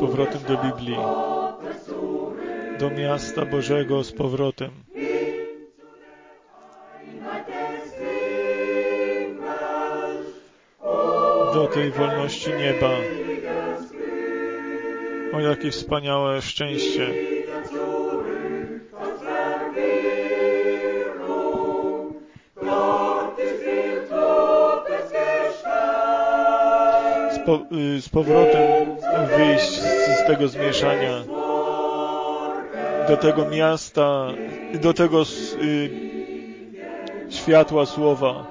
powrotem do Biblii, do miasta Bożego z powrotem. Do tej wolności nieba. O, jakie wspaniałe szczęście. Z powrotem wyjść z tego zmieszania do tego miasta, do tego światła słowa.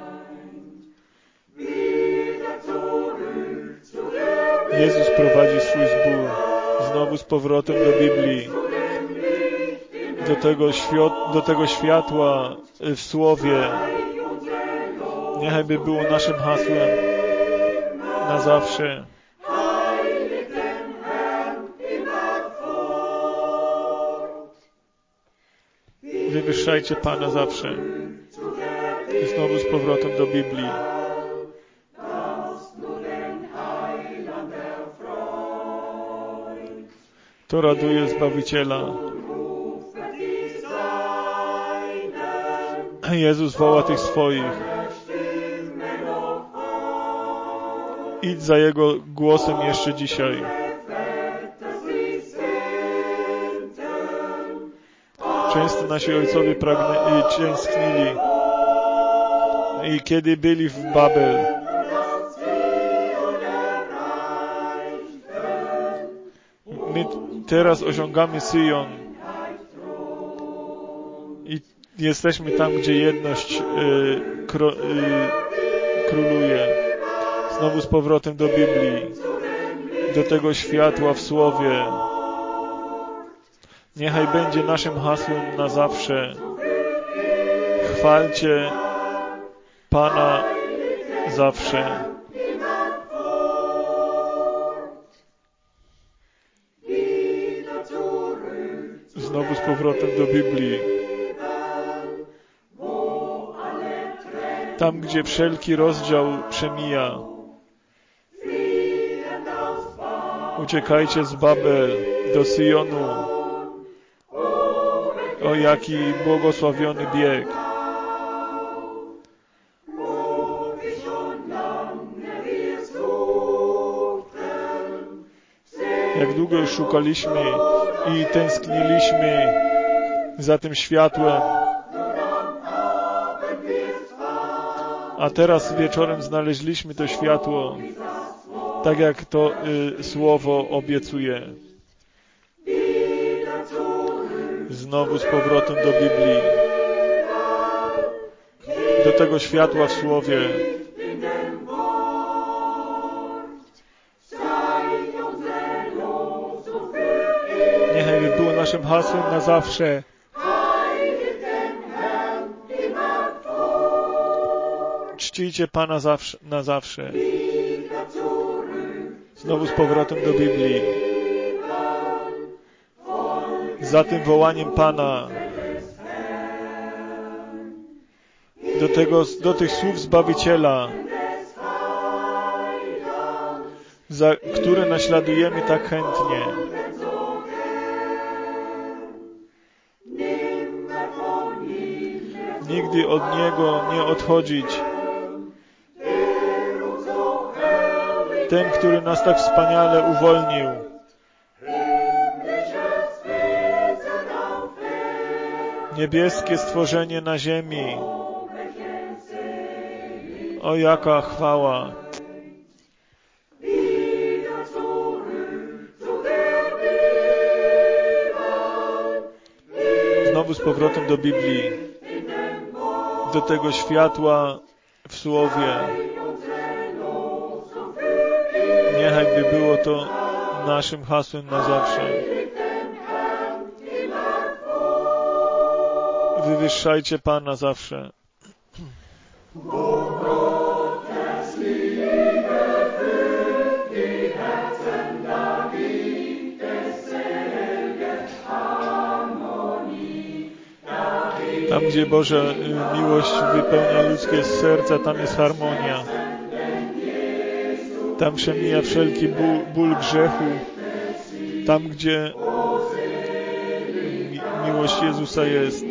Jezus prowadzi swój zbór znowu z powrotem do Biblii, do tego światła w Słowie. Niechaj by było naszym hasłem na zawsze. Wywyższajcie Pana zawsze. Znowu z powrotem do Biblii. To raduje Zbawiciela. Jezus woła tych swoich. Idź za Jego głosem jeszcze dzisiaj. Często nasi ojcowie tęsknili. I kiedy byli w Babel, my teraz osiągamy Syjon i jesteśmy tam, gdzie jedność króluje. Znowu z powrotem do Biblii, do tego światła w Słowie. Niechaj będzie naszym hasłem na zawsze. Chwalcie Pana zawsze. Znowu z powrotem do Biblii. Tam, gdzie wszelki rozdział przemija. Uciekajcie z Babel do Syjonu. O, jaki błogosławiony bieg. Jak długo już szukaliśmy i tęskniliśmy za tym światłem. A teraz wieczorem znaleźliśmy to światło, tak jak to Słowo obiecuje. Znowu z powrotem do Biblii, do tego światła w Słowie. Niechaj by było naszym hasłem na zawsze. Czcijcie Pana na zawsze. Znowu z powrotem do Biblii. Za tym wołaniem Pana. Do tych słów Zbawiciela, które naśladujemy tak chętnie. Nigdy od Niego nie odchodzić. Ten, który nas tak wspaniale uwolnił. Niebieskie stworzenie na ziemi. O, jaka chwała. Znowu z powrotem do Biblii. Do tego światła w Słowie. Niechaj by było to naszym hasłem na zawsze. Wywyższajcie Pana zawsze. Tam, gdzie Boża miłość wypełnia ludzkie serca, tam jest harmonia. Tam przemija wszelki ból grzechu tam, gdzie miłość Jezusa jest.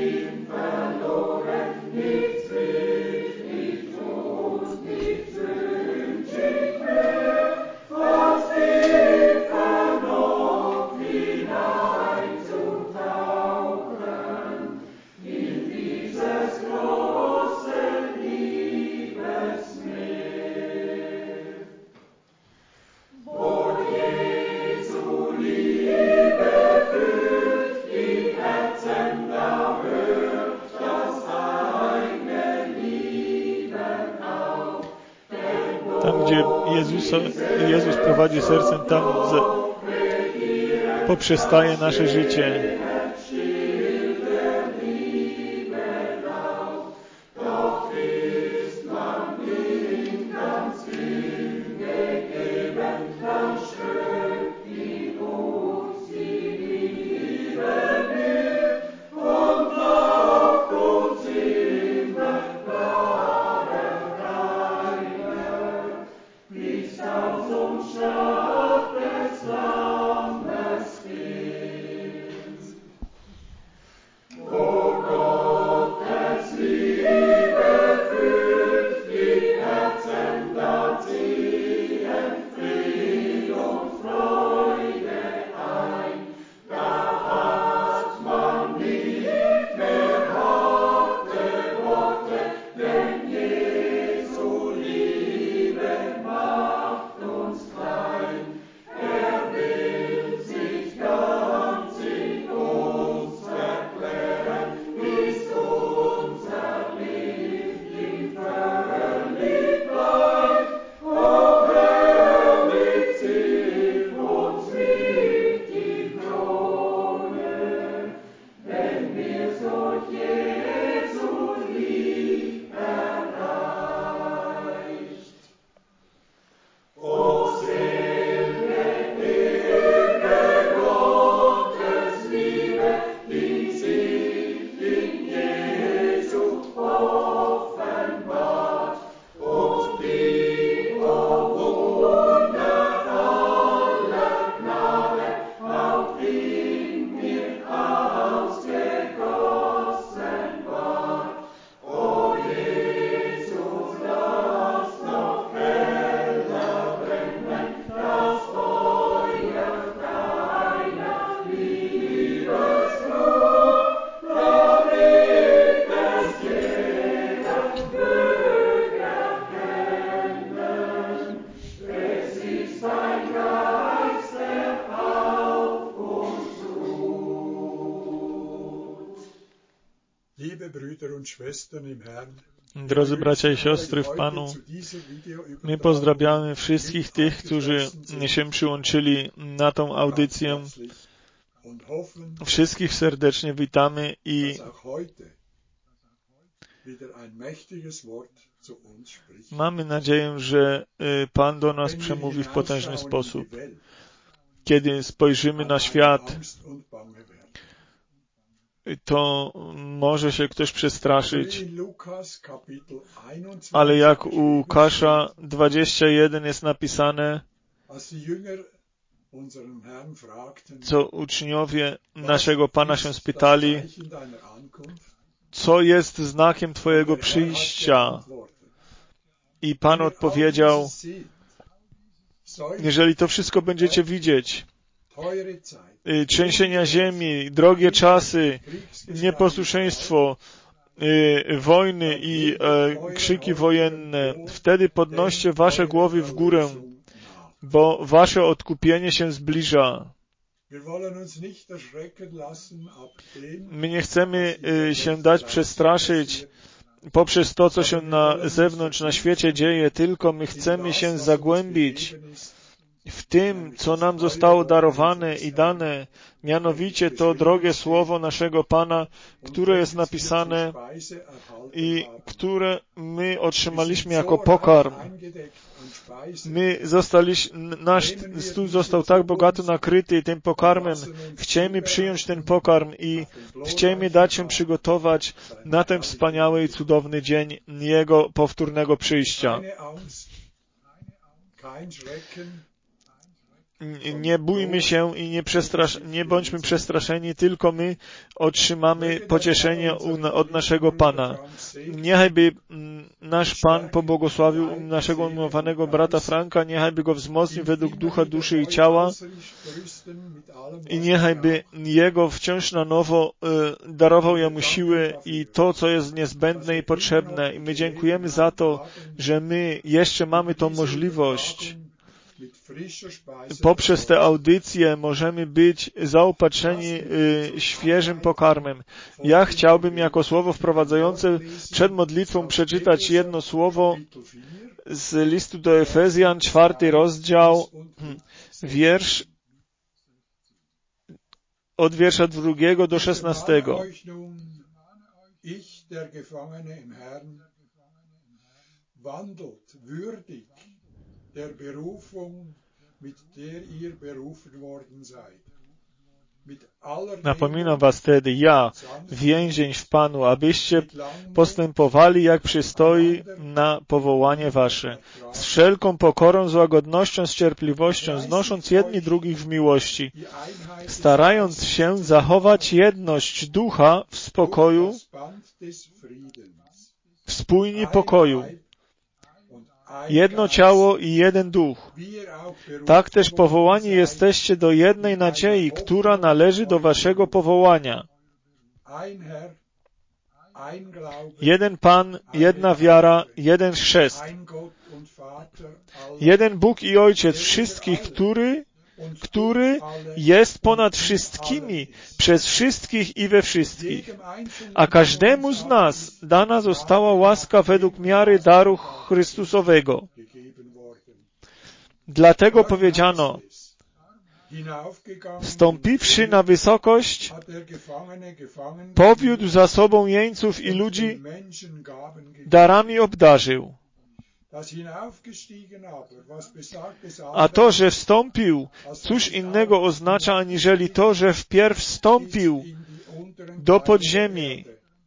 Tam, gdzie Jezus prowadzi sercem, tam poprzestaje nasze życie. Drodzy bracia i siostry w Panu, my pozdrawiamy wszystkich tych, którzy się przyłączyli na tą audycję. Wszystkich serdecznie witamy i mamy nadzieję, że Pan do nas przemówi w potężny sposób. Kiedy spojrzymy na świat, to może się ktoś przestraszyć, ale jak u Łukasza 21 jest napisane, co uczniowie naszego Pana się spytali, co jest znakiem Twojego przyjścia? I Pan odpowiedział, jeżeli to wszystko będziecie widzieć, trzęsienia ziemi, drogie czasy, nieposłuszeństwo, wojny i krzyki wojenne, wtedy podnoście wasze głowy w górę, bo wasze odkupienie się zbliża. My nie chcemy się dać przestraszyć poprzez to, co się na zewnątrz, na świecie dzieje, tylko my chcemy się zagłębić w tym, co nam zostało darowane i dane, mianowicie to drogie słowo naszego Pana, które jest napisane i które my otrzymaliśmy jako pokarm. Nasz stół został tak bogato nakryty tym pokarmem. Chcemy przyjąć ten pokarm i chcemy dać się przygotować na ten wspaniały i cudowny dzień Jego powtórnego przyjścia. nie bójmy się i nie bądźmy przestraszeni, tylko my otrzymamy pocieszenie od naszego Pana. Niechajby nasz Pan pobłogosławił naszego umiłowanego brata Franka, niechajby go wzmocnił według ducha, duszy i ciała i niechajby Jego wciąż na nowo darował Jemu siły i to, co jest niezbędne i potrzebne. I my dziękujemy za to, że my jeszcze mamy tą możliwość. Poprzez te audycje możemy być zaopatrzeni świeżym pokarmem. Ja chciałbym jako słowo wprowadzające przed modlitwą przeczytać jedno słowo z listu do Efezjan, 4 rozdział, wiersz od wiersza 2 do 16. Der Berufung, mit der ihr berufen worden seid. Napominam was wtedy, ja, więzień w Panu, abyście postępowali jak przystoi na powołanie wasze, z wszelką pokorą, z łagodnością, z cierpliwością, znosząc jedni drugich w miłości, starając się zachować jedność ducha w spokoju, w spójni pokoju. Jedno ciało i jeden duch. Tak też powołani jesteście do jednej nadziei, która należy do waszego powołania. Jeden Pan, jedna wiara, jeden chrzest. Jeden Bóg i Ojciec wszystkich, który jest ponad wszystkimi, przez wszystkich i we wszystkich. A każdemu z nas dana została łaska według miary daru Chrystusowego. Dlatego powiedziano, wstąpiwszy na wysokość, powiódł za sobą jeńców i ludzi darami obdarzył. A to, że wstąpił, cóż innego oznacza, aniżeli to, że wpierw wstąpił do podziemi.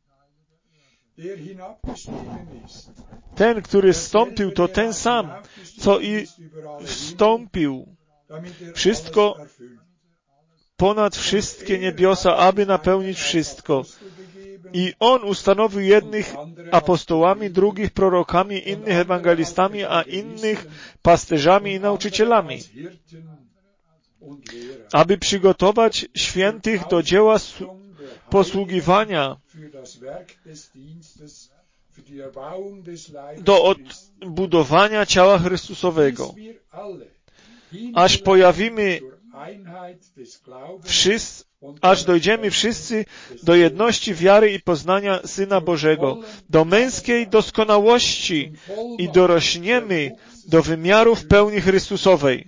Ten, który wstąpił, to ten sam, co i wstąpił. Wszystko ponad wszystkie niebiosa, aby napełnić wszystko. I On ustanowił jednych apostołami, drugich prorokami, innych ewangelistami, a innych pasterzami i nauczycielami, aby przygotować świętych do dzieła posługiwania, do odbudowania ciała Chrystusowego, aż dojdziemy wszyscy do jedności wiary i poznania Syna Bożego, do męskiej doskonałości i dorośniemy do wymiarów pełni Chrystusowej.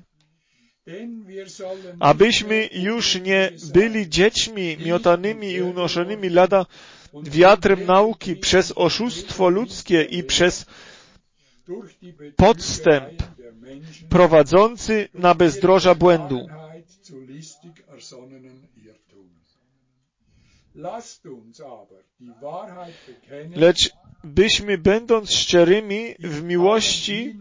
Abyśmy już nie byli dziećmi miotanymi i unoszonymi lada wiatrem nauki przez oszustwo ludzkie i przez podstęp prowadzący na bezdroża błędu. Lecz byśmy, będąc szczerymi w miłości,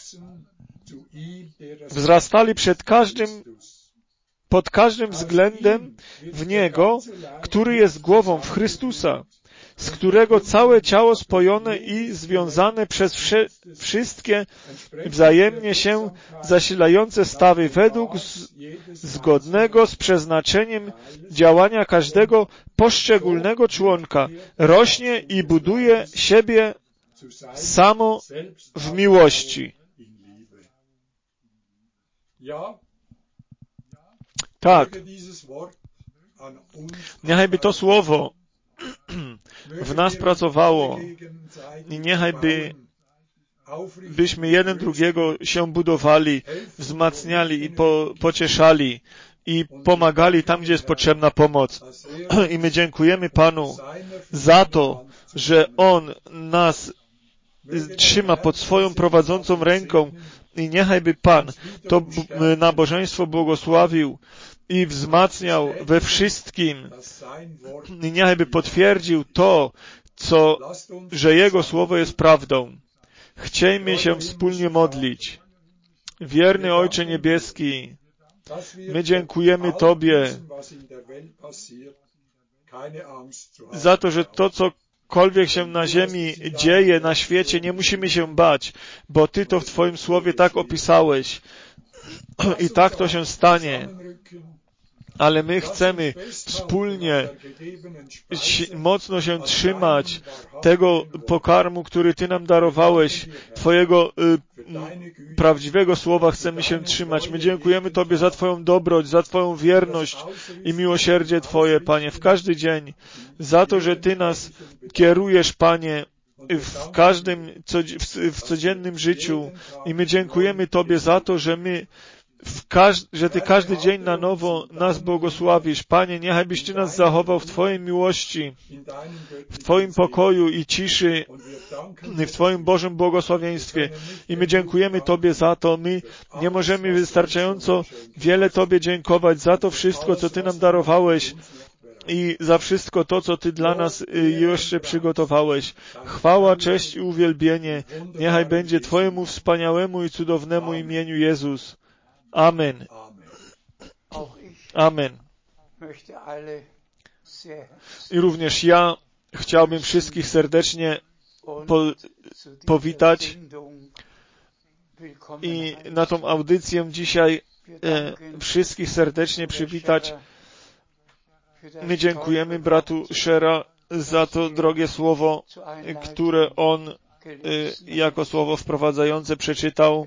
wzrastali pod każdym względem w Niego, który jest głową, w Chrystusa, z którego całe ciało spojone i związane przez wszystkie wzajemnie się zasilające stawy według zgodnego z przeznaczeniem działania każdego poszczególnego członka rośnie i buduje siebie samo w miłości. Tak. Niechajby to słowo w nas pracowało i niechajby byśmy jeden drugiego się budowali, wzmacniali i pocieszali i pomagali tam, gdzie jest potrzebna pomoc. I my dziękujemy Panu za to, że On nas trzyma pod swoją prowadzącą ręką i niechajby Pan to nabożeństwo błogosławił i wzmacniał we wszystkim i niechajby potwierdził to, że Jego Słowo jest prawdą. Chciejmy się wspólnie modlić. Wierny Ojcze Niebieski, My dziękujemy Tobie za to, że to, cokolwiek się na ziemi dzieje, na świecie, nie musimy się bać, bo Ty to w Twoim Słowie tak opisałeś. I tak to się stanie. Ale my chcemy wspólnie mocno się trzymać tego pokarmu, który Ty nam darowałeś, Twojego prawdziwego słowa chcemy się trzymać. My dziękujemy Tobie za Twoją dobroć, za Twoją wierność i miłosierdzie Twoje, Panie, w każdy dzień. Za to, że Ty nas kierujesz, Panie, w codziennym życiu. I my dziękujemy Tobie za to, że że Ty każdy dzień na nowo nas błogosławisz. Panie, niechaj byś Ty nas zachował w Twojej miłości, w Twoim pokoju i ciszy, w Twoim Bożym błogosławieństwie. I my dziękujemy Tobie za to. My nie możemy wystarczająco wiele Tobie dziękować za to wszystko, co Ty nam darowałeś i za wszystko to, co Ty dla nas jeszcze przygotowałeś. Chwała, cześć i uwielbienie niechaj będzie Twojemu wspaniałemu i cudownemu imieniu Jezus. Amen. Amen. I również ja chciałbym wszystkich serdecznie powitać i na tą audycję dzisiaj wszystkich serdecznie przywitać. My dziękujemy bratu Schera za to drogie słowo, które on jako słowo wprowadzające przeczytał.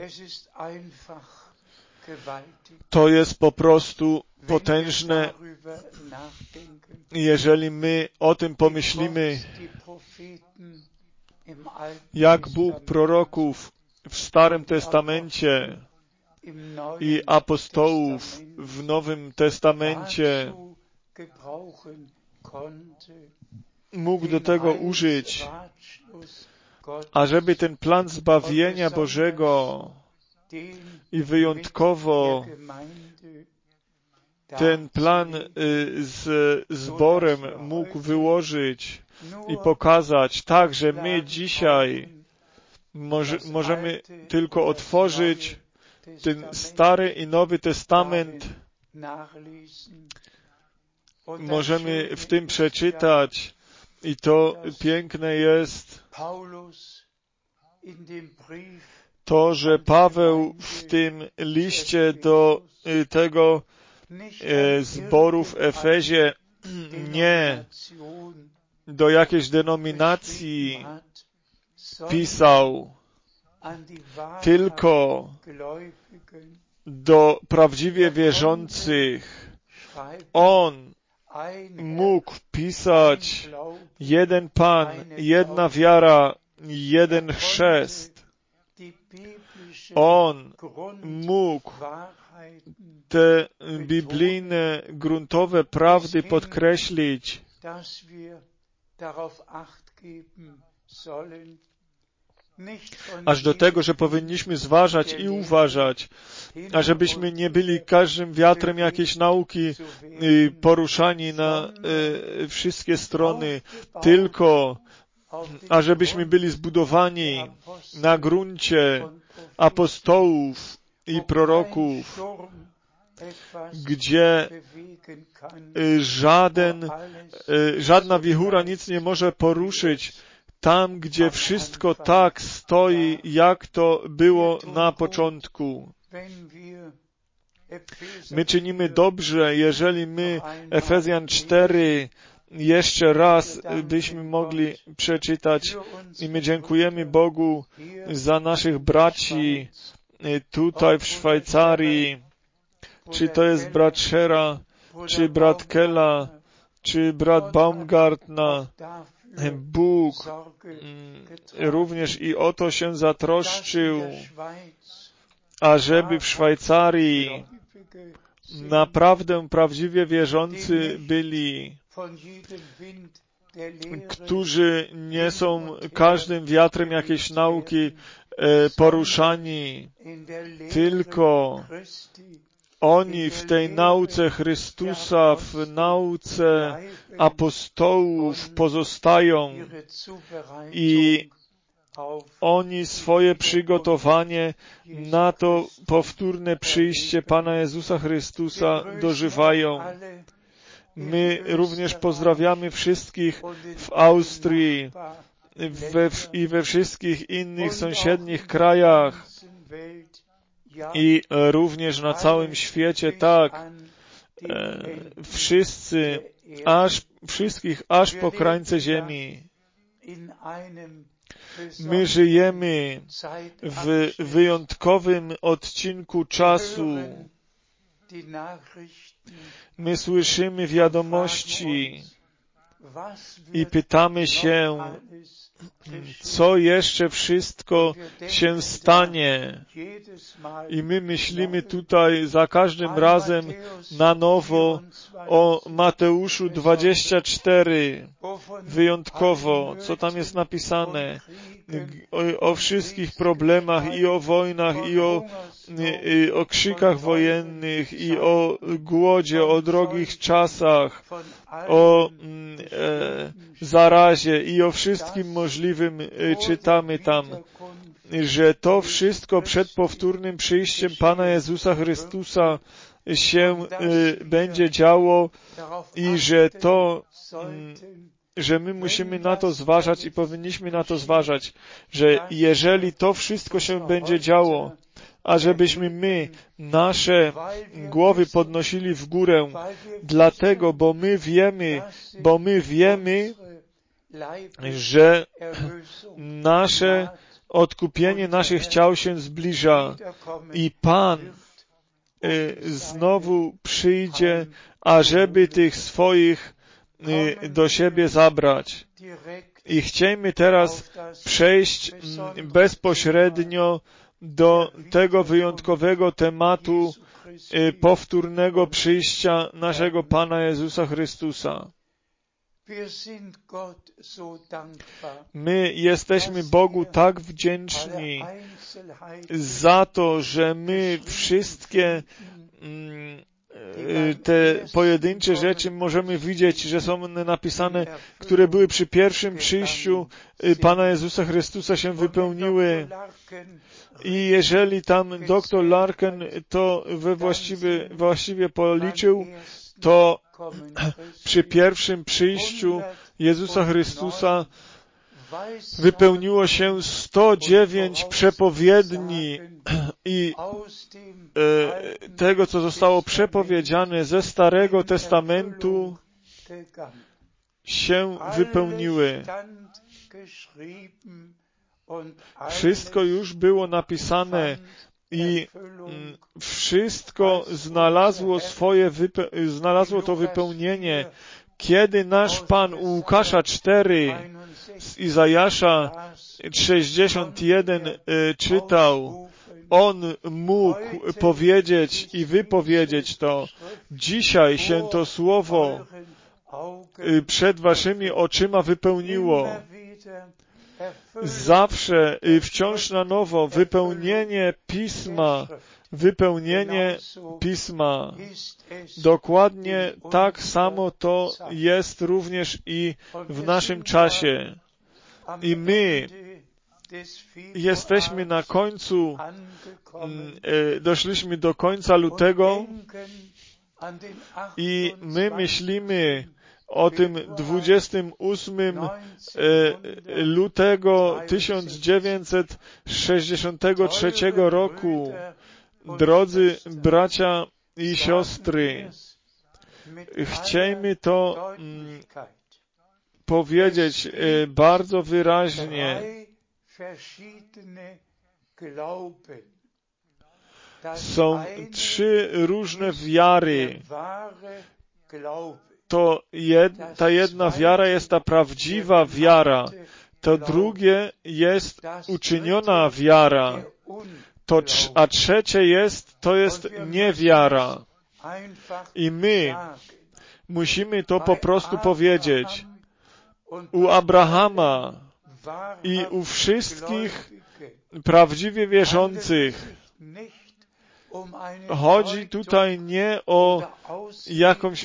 To jest po prostu potężne, jeżeli my o tym pomyślimy, jak Bóg proroków w Starym Testamencie i apostołów w Nowym Testamencie mógł do tego użyć, ażeby ten plan zbawienia Bożego i wyjątkowo ten plan z zborem mógł wyłożyć i pokazać tak, że my dzisiaj możemy tylko otworzyć ten Stary i Nowy Testament. Możemy w tym przeczytać i to piękne jest to, że Paweł w tym liście do tego zboru w Efezie nie do jakiejś denominacji pisał, tylko do prawdziwie wierzących. On mógł pisać jeden Pan, jedna wiara, jeden chrzest. On mógł te biblijne, gruntowe prawdy podkreślić, aż do tego, że powinniśmy zważać i uważać, ażebyśmy nie byli każdym wiatrem jakiejś nauki poruszani na wszystkie strony, tylko ażebyśmy byli zbudowani na gruncie apostołów i proroków, gdzie żadna wichura nic nie może poruszyć, tam, gdzie wszystko tak stoi, jak to było na początku. My czynimy dobrze, jeżeli my Efezjan 4 jeszcze raz byśmy mogli przeczytać i my dziękujemy Bogu za naszych braci tutaj w Szwajcarii, czy to jest brat Schera, czy brat Kella, czy brat Baumgartner. Bóg również i o to się zatroszczył, ażeby w Szwajcarii naprawdę prawdziwie wierzący byli, którzy nie są każdym wiatrem jakiejś nauki poruszani, tylko oni w tej nauce Chrystusa, w nauce apostołów pozostają i oni swoje przygotowanie na to powtórne przyjście Pana Jezusa Chrystusa dożywają. My również pozdrawiamy wszystkich w Austrii i we wszystkich innych sąsiednich krajach i również na całym świecie, tak, wszystkich aż po krańce ziemi. My żyjemy w wyjątkowym odcinku czasu. My słyszymy wiadomości i pytamy się, co jeszcze wszystko się stanie. I my myślimy tutaj za każdym razem na nowo o Mateuszu 24. Wyjątkowo, co tam jest napisane, o wszystkich problemach i o wojnach i o krzykach wojennych i o głodzie, o drogich czasach, o zarazie i o wszystkim możliwym czytamy tam, że to wszystko przed powtórnym przyjściem Pana Jezusa Chrystusa się będzie działo i że my musimy na to zważać i powinniśmy na to zważać, że jeżeli to wszystko się będzie działo, a żebyśmy my nasze głowy podnosili w górę, dlatego, bo my wiemy, że nasze odkupienie naszych ciał się zbliża i Pan znowu przyjdzie, ażeby tych swoich do siebie zabrać. I chciejmy teraz przejść bezpośrednio do tego wyjątkowego tematu powtórnego przyjścia naszego Pana Jezusa Chrystusa. My jesteśmy Bogu tak wdzięczni za to, że my wszystkie te pojedyncze rzeczy możemy widzieć, że są napisane, które były przy pierwszym przyjściu Pana Jezusa Chrystusa się wypełniły. I jeżeli tam dr Larkin to właściwie policzył, to przy pierwszym przyjściu Jezusa Chrystusa wypełniło się 109 przepowiedni i tego, co zostało przepowiedziane ze Starego Testamentu, się wypełniły. Wszystko już było napisane i wszystko znalazło to wypełnienie. Kiedy nasz Pan u Łukasza 4 z Izajasza 61 czytał, On mógł powiedzieć i wypowiedzieć to. Dzisiaj się to słowo przed waszymi oczyma wypełniło. Zawsze, wciąż na nowo, wypełnienie Pisma. Dokładnie tak samo to jest również i w naszym czasie. I my jesteśmy na końcu, doszliśmy do końca lutego i my myślimy o tym 28 lutego 1963 roku. Drodzy bracia i siostry, chciejmy to powiedzieć bardzo wyraźnie. Są 3 różne wiary. Ta jedna wiara jest ta prawdziwa wiara. To drugie jest uczyniona wiara. A trzecie to jest niewiara. I my musimy to po prostu powiedzieć. U Abrahama i u wszystkich prawdziwie wierzących chodzi tutaj nie o jakąś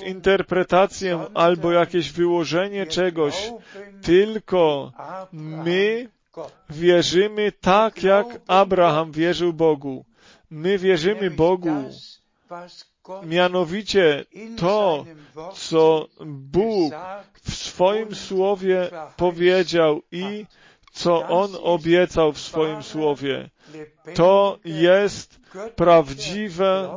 interpretację albo jakieś wyłożenie czegoś, tylko my Wierzymy tak, jak Abraham wierzył Bogu. My wierzymy Bogu. Mianowicie to, co Bóg w swoim Słowie powiedział i co On obiecał w swoim Słowie. To jest prawdziwa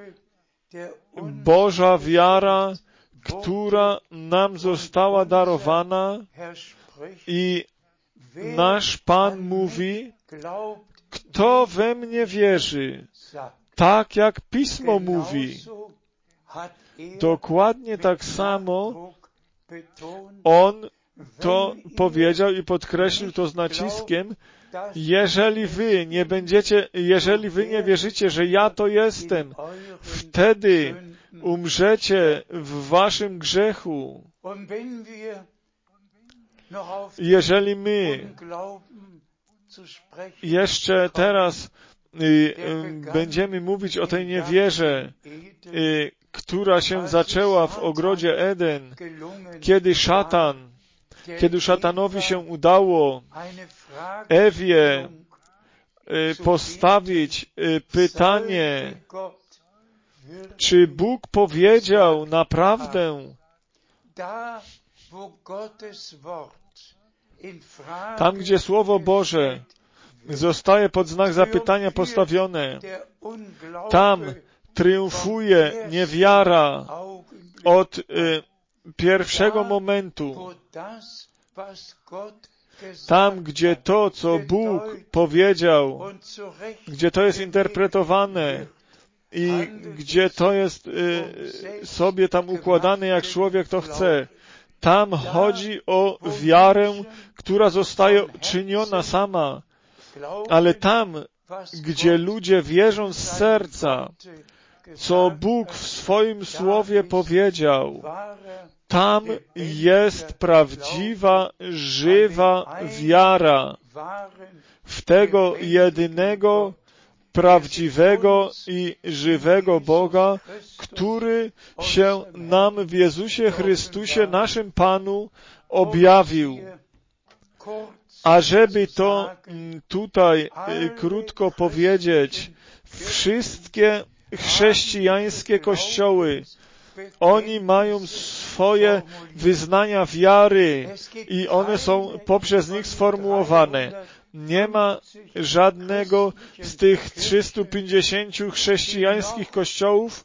Boża wiara, która nam została darowana i nasz Pan mówi, kto we mnie wierzy, tak jak Pismo mówi. Dokładnie tak samo On to powiedział i podkreślił to z naciskiem, jeżeli wy nie wierzycie, że ja to jestem, wtedy umrzecie w waszym grzechu. Jeżeli my jeszcze teraz będziemy mówić o tej niewierze, która się zaczęła w ogrodzie Eden, kiedy szatanowi się udało Ewie postawić pytanie, czy Bóg powiedział naprawdę, tam gdzie Słowo Boże zostaje pod znak zapytania postawione, tam triumfuje niewiara od pierwszego momentu. Tam, gdzie to, co Bóg powiedział, gdzie to jest interpretowane i gdzie to jest sobie tam układane, jak człowiek to chce, tam chodzi o wiarę, która zostaje czyniona sama. Ale tam, gdzie ludzie wierzą z serca, co Bóg w swoim Słowie powiedział, tam jest prawdziwa, żywa wiara w tego jedynego, prawdziwego i żywego Boga, który się nam w Jezusie Chrystusie, naszym Panu, objawił. A żeby to tutaj krótko powiedzieć, wszystkie chrześcijańskie kościoły, oni mają swoje wyznania wiary i one są poprzez nich sformułowane. Nie ma żadnego z tych 350 chrześcijańskich kościołów,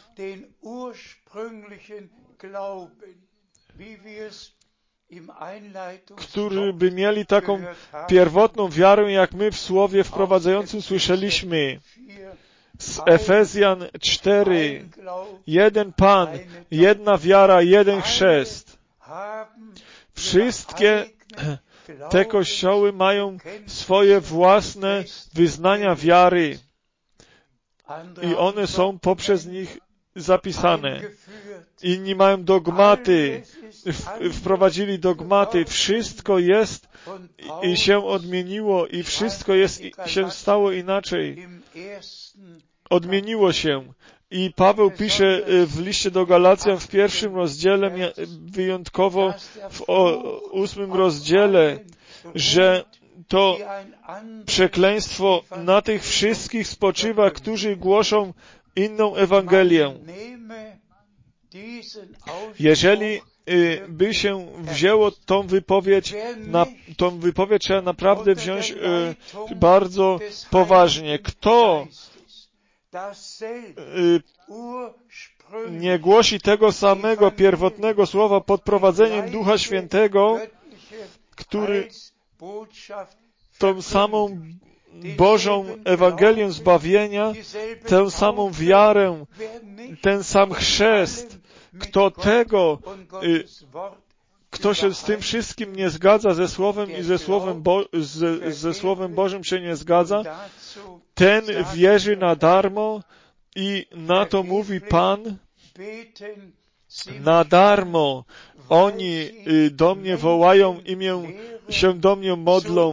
którzy by mieli taką pierwotną wiarę, jak my w Słowie wprowadzającym słyszeliśmy. Z Efezjan 4, jeden Pan, jedna wiara, jeden chrzest. Wszystkie te kościoły mają swoje własne wyznania wiary i one są poprzez nich zapisane. Inni mają dogmaty, wprowadzili dogmaty. Wszystko jest i się odmieniło i wszystko jest się stało inaczej. Odmieniło się. I Paweł pisze w liście do Galacjan w 1 rozdziale, wyjątkowo w 8 rozdziale, że to przekleństwo na tych wszystkich spoczywa, którzy głoszą inną Ewangelię. Jeżeli by się wzięło tą wypowiedź trzeba naprawdę wziąć bardzo poważnie. Kto nie głosi tego samego pierwotnego słowa pod prowadzeniem Ducha Świętego, który tą samą Bożą Ewangelię zbawienia, tę samą wiarę, ten sam chrzest, kto się z tym wszystkim nie zgadza, ze Słowem i ze Słowem Bożym się nie zgadza, ten wierzy na darmo i na to mówi Pan, na darmo. Oni do mnie wołają i się do mnie modlą,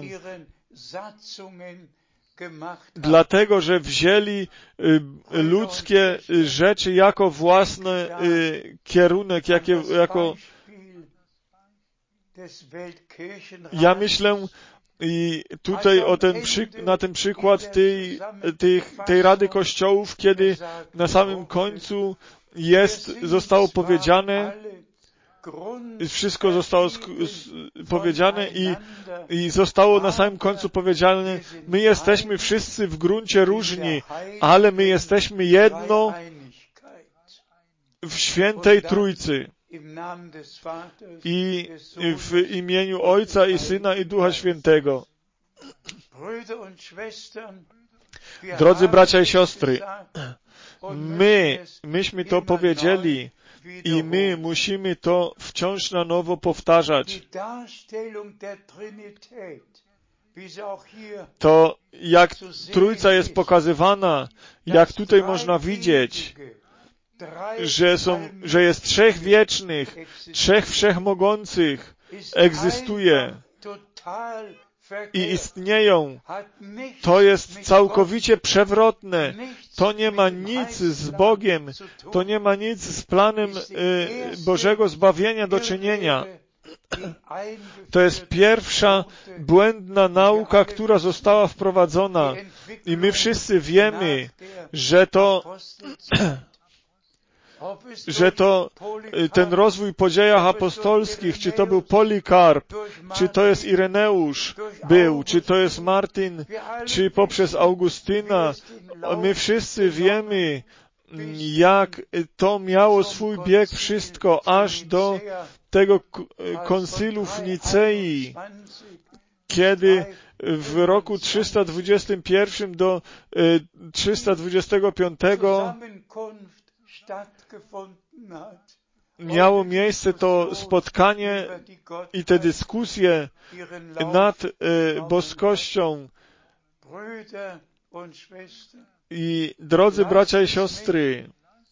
dlatego, że wzięli ludzkie rzeczy jako własny kierunek, ja myślę, I tutaj na ten przykład tej Rady Kościołów, kiedy na samym końcu zostało powiedziane, wszystko zostało powiedziane i zostało na samym końcu powiedziane, my jesteśmy wszyscy w gruncie różni, ale my jesteśmy jedno w świętej Trójcy. I w imieniu Ojca i Syna i Ducha Świętego. Drodzy bracia i siostry, myśmy to powiedzieli i my musimy to wciąż na nowo powtarzać. To jak Trójca jest pokazywana, jak tutaj można widzieć, że jest trzech wiecznych, trzech wszechmogących, egzystuje i istnieją. To jest całkowicie przewrotne. To nie ma nic z Bogiem, to nie ma nic z planem Bożego zbawienia do czynienia. To jest pierwsza błędna nauka, która została wprowadzona i my wszyscy wiemy, że ten rozwój po dziejach apostolskich, czy to był Polikarp, czy to jest Ireneusz czy to jest Martin, czy poprzez Augustyna, my wszyscy wiemy, jak to miało swój bieg wszystko, aż do tego koncylu w Nicei, kiedy w roku 321 do 325 miało miejsce to spotkanie i te dyskusje nad boskością. I drodzy bracia i siostry,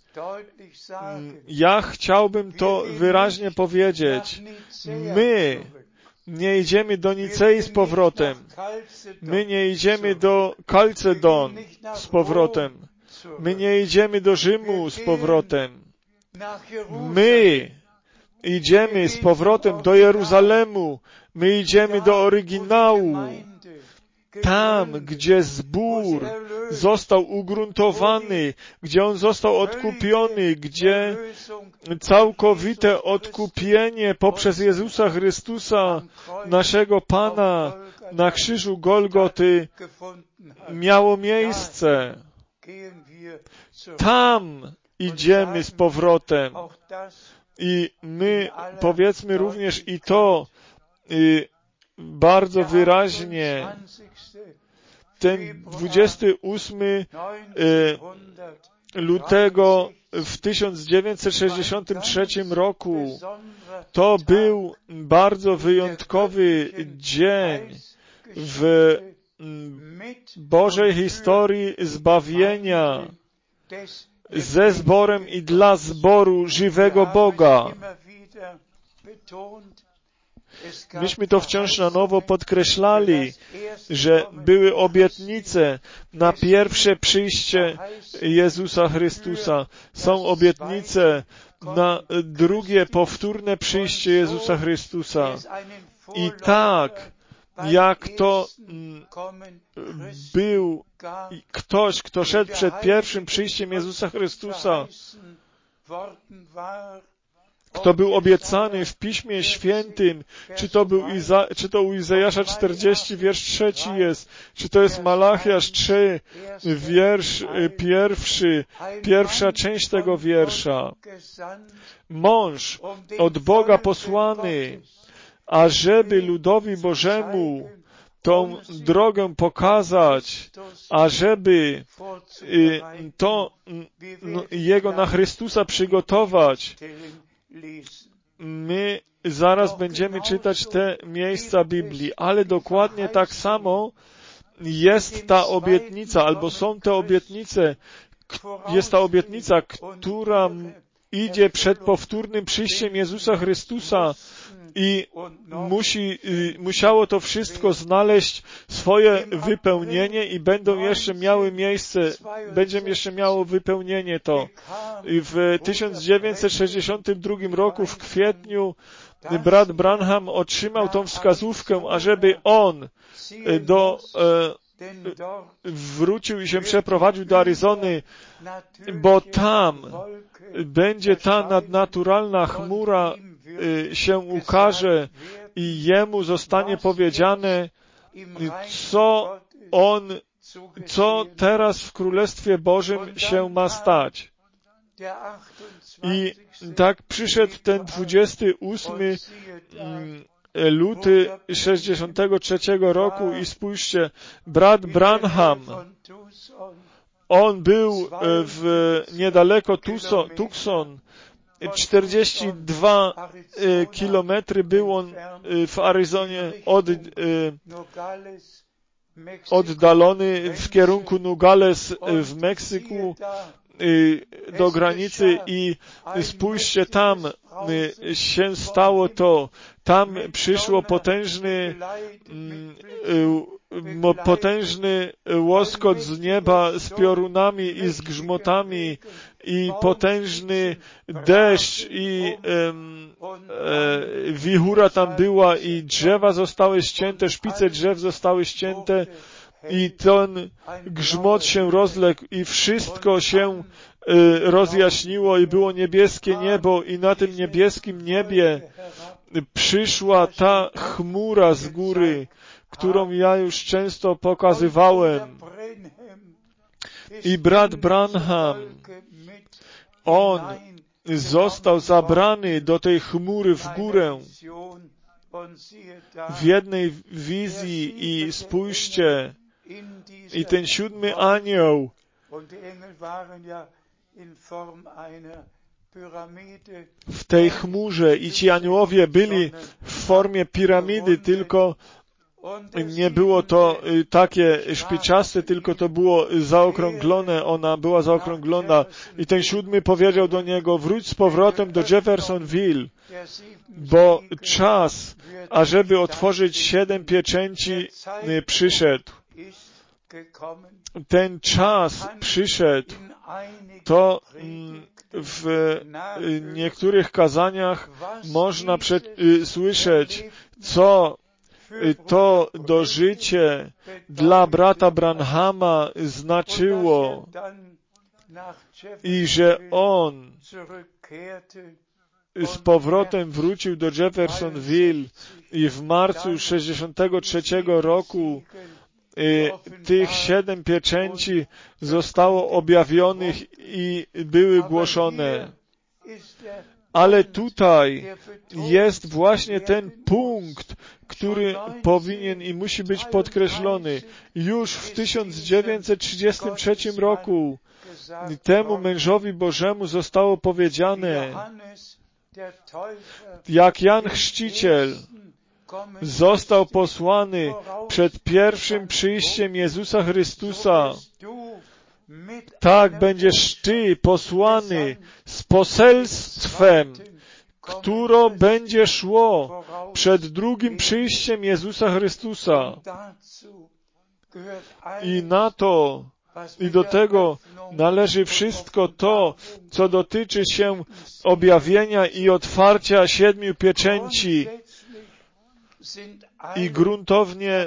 ja chciałbym to wyraźnie powiedzieć. My nie idziemy do Nicei z powrotem. My nie idziemy do Kalcedon z powrotem. My nie idziemy do Rzymu z powrotem. My idziemy z powrotem do Jeruzalemu. My idziemy do oryginału. Tam, gdzie zbór został ugruntowany, gdzie on został odkupiony, gdzie całkowite odkupienie poprzez Jezusa Chrystusa, naszego Pana, na krzyżu Golgoty miało miejsce. Tam idziemy z powrotem. I my powiedzmy również i to bardzo wyraźnie. Ten 28 lutego w 1963 roku to był bardzo wyjątkowy dzień w Bożej historii zbawienia ze zborem i dla zboru żywego Boga. Myśmy to wciąż na nowo podkreślali, że były obietnice na pierwsze przyjście Jezusa Chrystusa. Są obietnice na drugie powtórne przyjście Jezusa Chrystusa. I tak, jak to był ktoś, kto szedł przed pierwszym przyjściem Jezusa Chrystusa, kto był obiecany w Piśmie Świętym, czy to u Izajasza 40, wiersz 3 jest, czy to jest Malachiasz 3, wiersz 1, pierwsza część tego wiersza. Mąż od Boga posłany, ażeby ludowi Bożemu tą drogę pokazać, ażeby Jego na Chrystusa przygotować. My zaraz będziemy czytać te miejsca Biblii, ale dokładnie tak samo jest ta obietnica, albo są te obietnice, jest ta obietnica, która idzie przed powtórnym przyjściem Jezusa Chrystusa i musiało to wszystko znaleźć swoje wypełnienie i będzie jeszcze miało wypełnienie to. I w 1962 roku w kwietniu brat Branham otrzymał tą wskazówkę, ażeby on wrócił i się przeprowadził do Arizony, bo tam będzie ta nadnaturalna chmura się ukaże i jemu zostanie powiedziane, co teraz w Królestwie Bożym się ma stać. I tak przyszedł ten 28 luty 63 roku i spójrzcie, brat Branham, on był niedaleko Tucson, 42 kilometry był on w Arizonie oddalony w kierunku Nogales w Meksyku do granicy i spójrzcie, tam się stało to, tam przyszło potężny łoskot z nieba z piorunami i z grzmotami i potężny deszcz i wichura tam była i drzewa zostały ścięte, szpice drzew zostały ścięte i ten grzmot się rozległ i wszystko się rozjaśniło i było niebieskie niebo i na tym niebieskim niebie przyszła ta chmura z góry, którą ja już często pokazywałem. I brat Branham, on został zabrany do tej chmury w górę w jednej wizji i spójrzcie, i ten 7 anioł w tej chmurze i ci aniołowie byli w formie piramidy, tylko nie było to takie szpiczaste, tylko to było zaokrąglone, ona była zaokrąglona i ten 7 powiedział do niego, wróć z powrotem do Jeffersonville, bo czas, ażeby otworzyć 7 pieczęci, przyszedł. Ten czas przyszedł. To w niektórych kazaniach można słyszeć, co to dożycie dla brata Branhama znaczyło i że on z powrotem wrócił do Jeffersonville i w marcu 63 roku tych 7 pieczęci zostało objawionych i były głoszone. Ale tutaj jest właśnie ten punkt, który powinien i musi być podkreślony. Już w 1933 roku temu mężowi Bożemu zostało powiedziane, jak Jan Chrzciciel został posłany przed pierwszym przyjściem Jezusa Chrystusa, tak będziesz Ty posłany z poselstwem, które będzie szło przed drugim przyjściem Jezusa Chrystusa. I na to, i do tego należy wszystko to, co dotyczy się objawienia i otwarcia 7 pieczęci. I gruntownie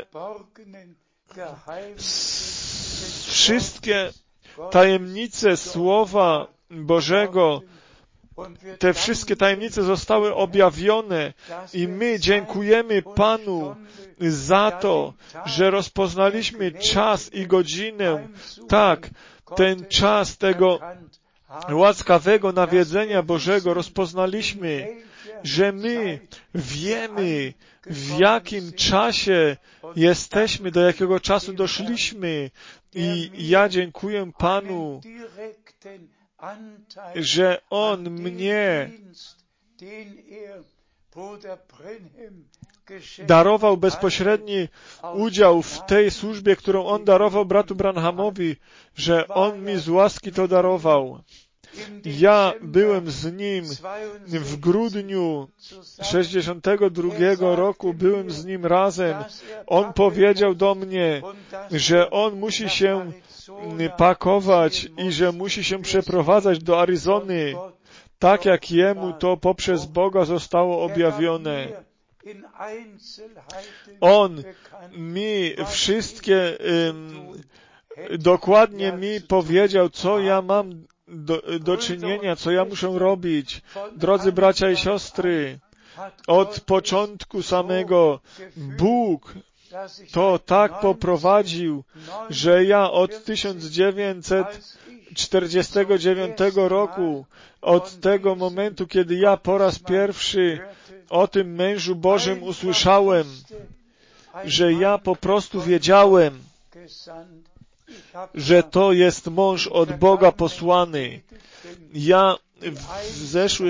wszystkie tajemnice Słowa Bożego, te wszystkie tajemnice zostały objawione i my dziękujemy Panu za to, że rozpoznaliśmy czas i godzinę. Tak, ten czas tego łaskawego nawiedzenia Bożego rozpoznaliśmy, że my wiemy, w jakim czasie jesteśmy, do jakiego czasu doszliśmy. I ja dziękuję Panu, że On mnie darował bezpośredni udział w tej służbie, którą On darował bratu Branhamowi, że On mi z łaski to darował. Ja byłem z nim w grudniu 62 roku, byłem z nim razem. On powiedział do mnie, że on musi się pakować i że musi się przeprowadzać do Arizony. tak jak Jemu to poprzez Boga zostało objawione. On mi wszystkie, dokładnie mi powiedział, co ja mam do czynienia, co ja muszę robić. Drodzy bracia i siostry, od początku samego Bóg to tak poprowadził, że ja od 1949 roku, od tego momentu, kiedy ja po raz pierwszy o tym mężu Bożym usłyszałem, że ja po prostu wiedziałem, że to jest mąż od Boga posłany. Ja w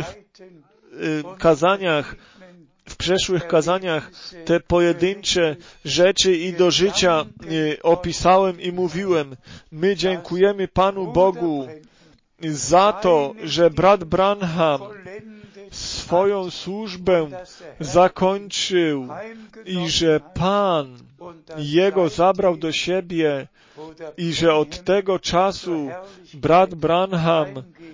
przeszłych kazaniach te pojedyncze rzeczy i do życia opisałem i mówiłem. My dziękujemy Panu Bogu za to, że brat Branham swoją służbę zakończył i że Pan jego zabrał do siebie i że od tego czasu brat Branham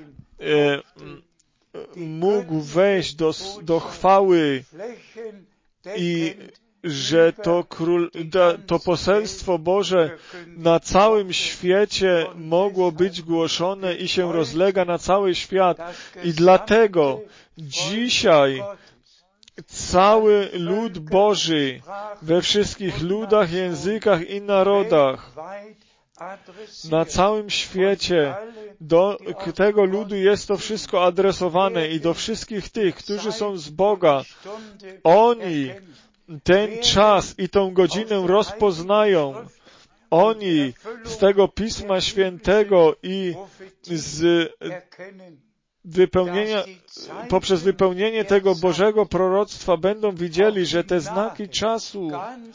mógł wejść do chwały i że to poselstwo Boże na całym świecie mogło być głoszone i się rozlega na cały świat. I dlatego dzisiaj cały lud Boży we wszystkich ludach, językach i narodach na całym świecie do tego ludu jest to wszystko adresowane i do wszystkich tych, którzy są z Boga. Oni ten czas i tą godzinę rozpoznają. Oni z tego Pisma Świętego i z poprzez wypełnienie tego Bożego proroctwa będą widzieli, że te znaki czasu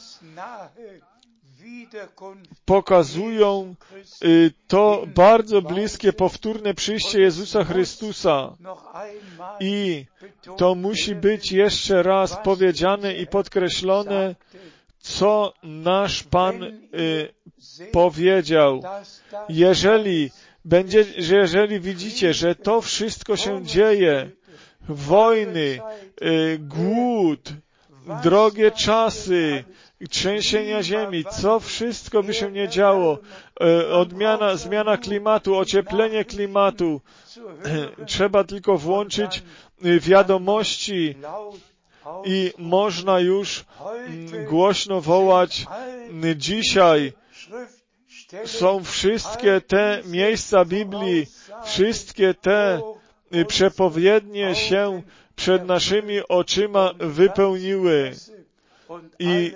pokazują to bardzo bliskie, powtórne przyjście Jezusa Chrystusa. I to musi być jeszcze raz powiedziane i podkreślone, co nasz Pan powiedział. Jeżeli widzicie, że to wszystko się dzieje, wojny, głód, drogie czasy, trzęsienia ziemi, co wszystko by się nie działo, zmiana klimatu, ocieplenie klimatu, trzeba tylko włączyć wiadomości i można już głośno wołać: dzisiaj są wszystkie te miejsca Biblii, wszystkie te przepowiednie się przed naszymi oczyma wypełniły. I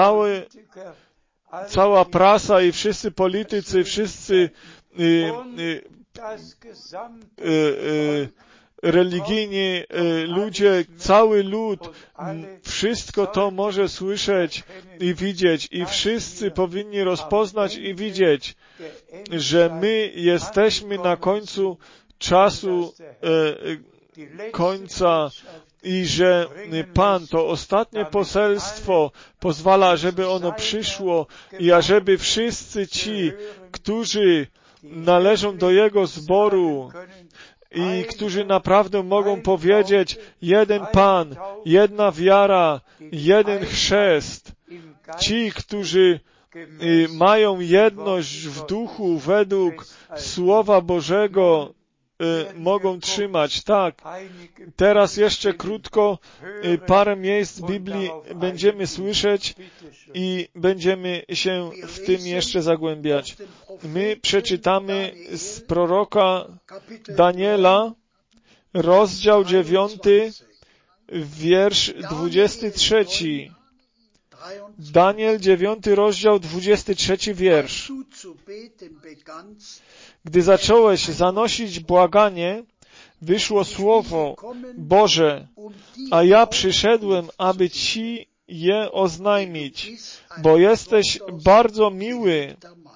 cała prasa i wszyscy politycy, wszyscy religijni ludzie, cały lud, wszystko to może słyszeć i widzieć i wszyscy powinni rozpoznać i widzieć, że my jesteśmy na końcu czasu końca i że Pan to ostatnie poselstwo pozwala, żeby ono przyszło i ażeby wszyscy ci, którzy należą do Jego zboru i którzy naprawdę mogą powiedzieć: jeden Pan, jedna wiara, jeden chrzest. Ci, którzy mają jedność w duchu według Słowa Bożego, mogą trzymać. Tak, teraz jeszcze krótko parę miejsc Biblii będziemy słyszeć i będziemy się w tym jeszcze zagłębiać. My przeczytamy z proroka Daniela, rozdział 9, wiersz 23. Daniel 9, rozdział 23, wiersz. Gdy zacząłeś zanosić błaganie, wyszło słowo Boże, a ja przyszedłem, aby Ci je oznajmić, bo jesteś bardzo miły.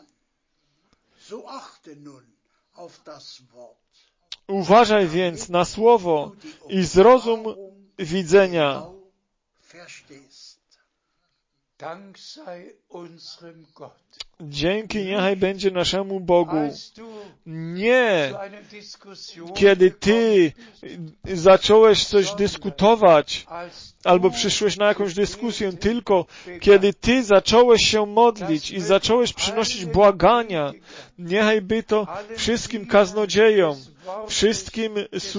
Uważaj więc na słowo i zrozum widzenia. Dzięki niechaj będzie naszemu Bogu. Nie, kiedy ty zacząłeś coś dyskutować, albo przyszłeś na jakąś dyskusję, tylko kiedy ty zacząłeś się modlić i zacząłeś przynosić błagania, niechaj by to wszystkim kaznodziejom, wszystkim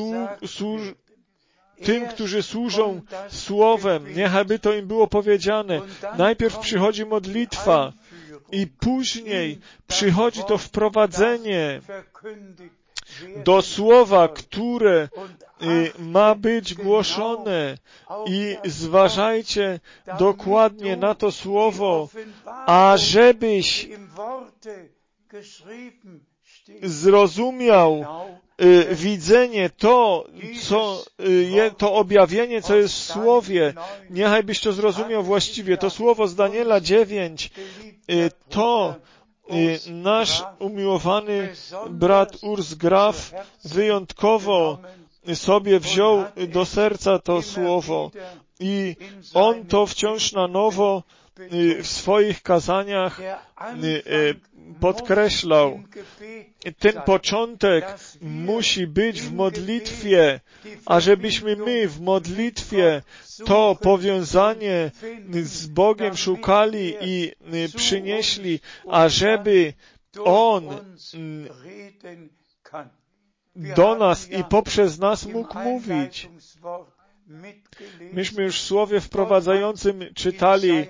tym, którzy służą Słowem, niechaj by to im było powiedziane. Najpierw przychodzi modlitwa i później przychodzi to wprowadzenie do Słowa, które ma być głoszone. I zważajcie dokładnie na to Słowo, ażebyś zrozumiał widzenie, to objawienie, co jest w Słowie. Niechaj byś to zrozumiał właściwie. To Słowo z Daniela 9, to nasz umiłowany brat Urs Graf wyjątkowo sobie wziął do serca to Słowo i on to wciąż na nowo w swoich kazaniach podkreślał. Ten początek musi być w modlitwie, ażebyśmy my w modlitwie to powiązanie z Bogiem szukali i przynieśli, ażeby On do nas i poprzez nas mógł mówić. Myśmy już w słowie wprowadzającym czytali: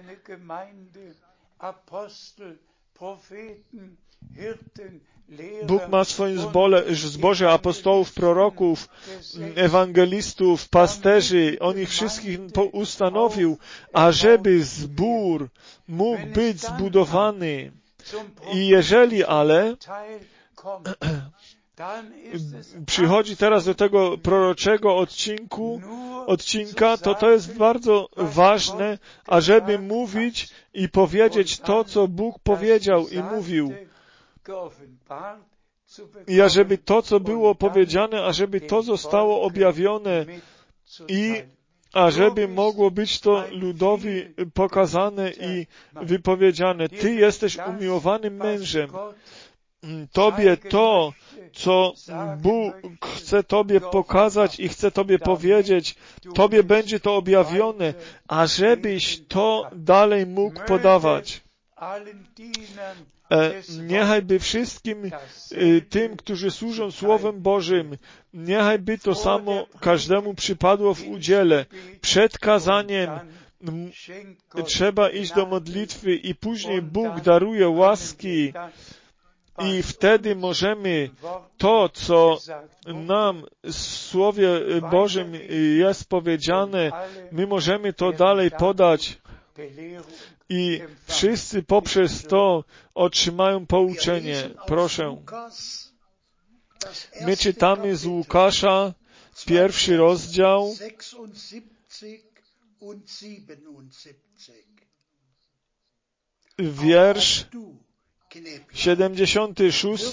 Bóg ma w swoim zborze apostołów, proroków, ewangelistów, pasterzy. On ich wszystkich ustanowił, ażeby zbór mógł być zbudowany. I jeżeli ale przychodzi teraz do tego proroczego odcinka, to jest bardzo ważne, ażeby mówić i powiedzieć to, co Bóg powiedział i mówił. I ażeby to, co było powiedziane, ażeby to zostało objawione i ażeby mogło być to ludowi pokazane i wypowiedziane. Ty jesteś umiłowanym mężem. Tobie to, co Bóg chce Tobie pokazać i chce Tobie powiedzieć, Tobie będzie to objawione, ażebyś to dalej mógł podawać. Niechaj by wszystkim tym, którzy służą Słowem Bożym, niechaj by to samo każdemu przypadło w udziale. Przed kazaniem trzeba iść do modlitwy i później Bóg daruje łaski. I wtedy możemy to, co nam w Słowie Bożym jest powiedziane, my możemy to dalej podać i wszyscy poprzez to otrzymają pouczenie. Proszę. My czytamy z Łukasza 1 rozdział, wiersz 76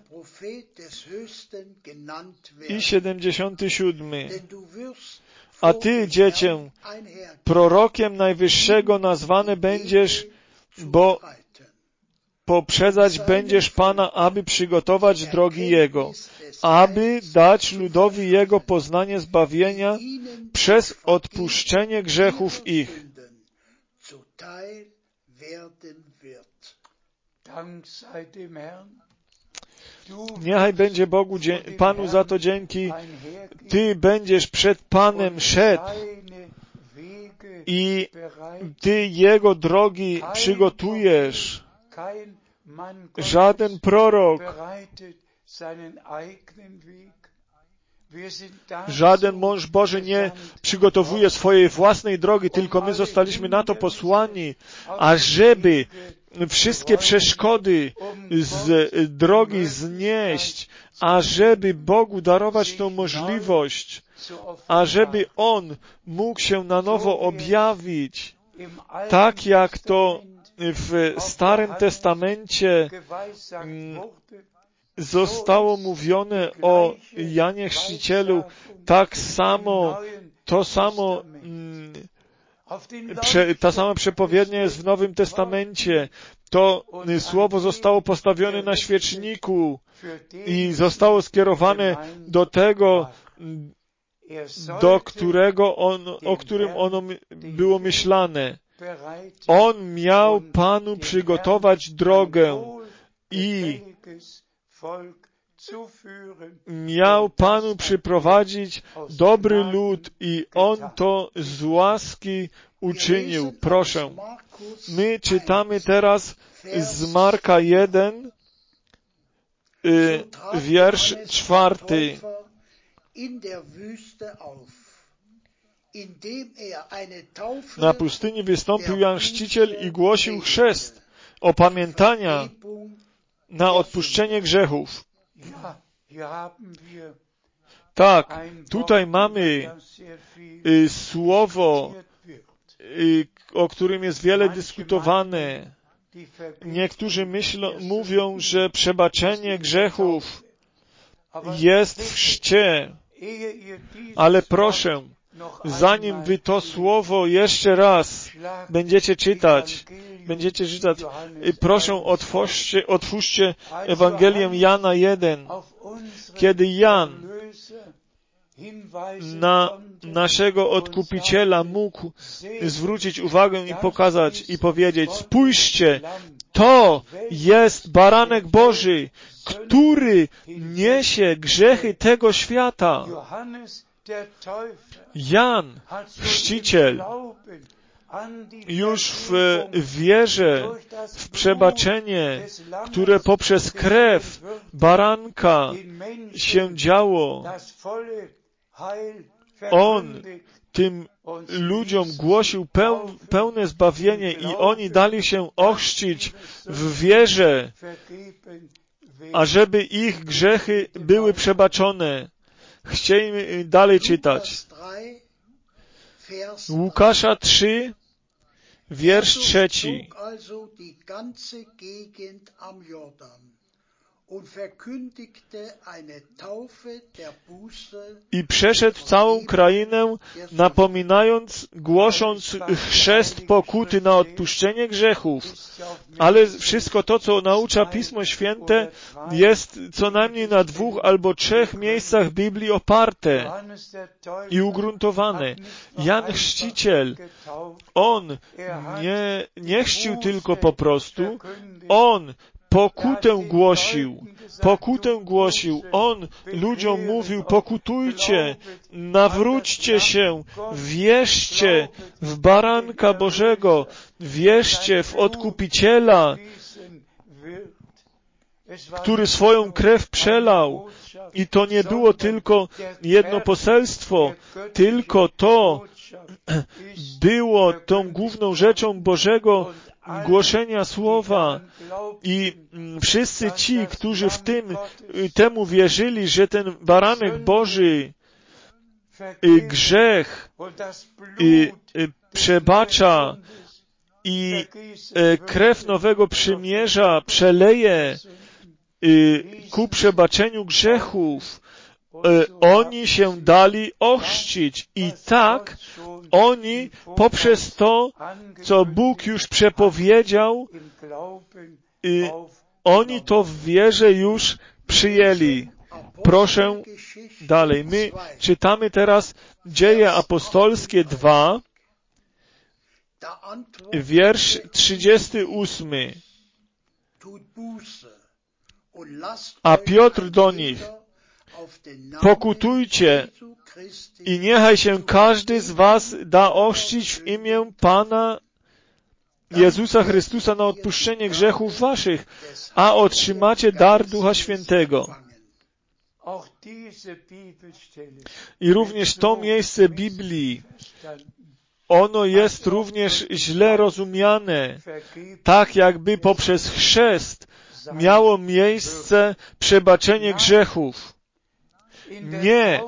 i 77. A ty, dziecię, prorokiem Najwyższego nazwany będziesz, bo poprzedzać będziesz Pana, aby przygotować drogi Jego, aby dać ludowi Jego poznanie zbawienia przez odpuszczenie grzechów ich. Niechaj będzie Bogu, Panu za to dzięki. Ty będziesz przed Panem szedł i Ty Jego drogi przygotujesz. Żaden prorok, żaden mąż Boży nie przygotowuje swojej własnej drogi, tylko my zostaliśmy na to posłani, ażeby wszystkie przeszkody z drogi znieść, ażeby Bogu darować tą możliwość, ażeby On mógł się na nowo objawić, tak jak to w Starym Testamencie zostało mówione o Janie Chrzcicielu, tak samo, to samo Ta sama przepowiednia jest w Nowym Testamencie. To słowo zostało postawione na świeczniku i zostało skierowane do tego, o którym ono było myślane. On miał Panu przygotować drogę i miał Panu przyprowadzić dobry lud i On to z łaski uczynił. Proszę. My czytamy teraz z Marka 1, wiersz 4. Na pustyni wystąpił Jan Chrzciciel i głosił chrzest opamiętania na odpuszczenie grzechów. Tak, tutaj mamy słowo, o którym jest wiele dyskutowane. Niektórzy mówią, że przebaczenie grzechów jest w chrzcie, ale proszę, zanim wy to słowo jeszcze raz będziecie czytać, proszę otwórzcie Ewangelię Jana 1, kiedy Jan na naszego Odkupiciela mógł zwrócić uwagę i pokazać i powiedzieć: spójrzcie, to jest Baranek Boży, który niesie grzechy tego świata. Jan Chrzciciel już w wierze w przebaczenie, które poprzez krew baranka się działo, on tym ludziom głosił pełne zbawienie i oni dali się ochrzcić w wierze, ażeby ich grzechy były przebaczone. Chcielibyśmy dalej czytać. Łukasza 3, wiersz 3. I przeszedł całą krainę, napominając, głosząc chrzest pokuty na odpuszczenie grzechów. Ale wszystko to, co naucza Pismo Święte, jest co najmniej na 2 albo 3 miejscach Biblii oparte i ugruntowane. Jan Chrzciciel, on nie chrzcił tylko po prostu, on pokutę głosił. On ludziom mówił: pokutujcie, nawróćcie się, wierzcie w Baranka Bożego, wierzcie w Odkupiciela, który swoją krew przelał. I to nie było tylko jedno poselstwo, tylko to było tą główną rzeczą Bożego głoszenia słowa. I wszyscy ci, którzy temu wierzyli, że ten Baranek Boży grzech przebacza i krew nowego przymierza przeleje ku przebaczeniu grzechów, oni się dali ochrzcić. I tak oni poprzez to, co Bóg już przepowiedział, oni to w wierze już przyjęli. Proszę dalej. My czytamy teraz Dzieje Apostolskie 2, wiersz 38. A Piotr do nich: pokutujcie i niechaj się każdy z was da ochrzcić w imię Pana Jezusa Chrystusa na odpuszczenie grzechów waszych, a otrzymacie dar Ducha Świętego. I również to miejsce Biblii, ono jest również źle rozumiane, tak jakby poprzez chrzest miało miejsce przebaczenie grzechów. Nie.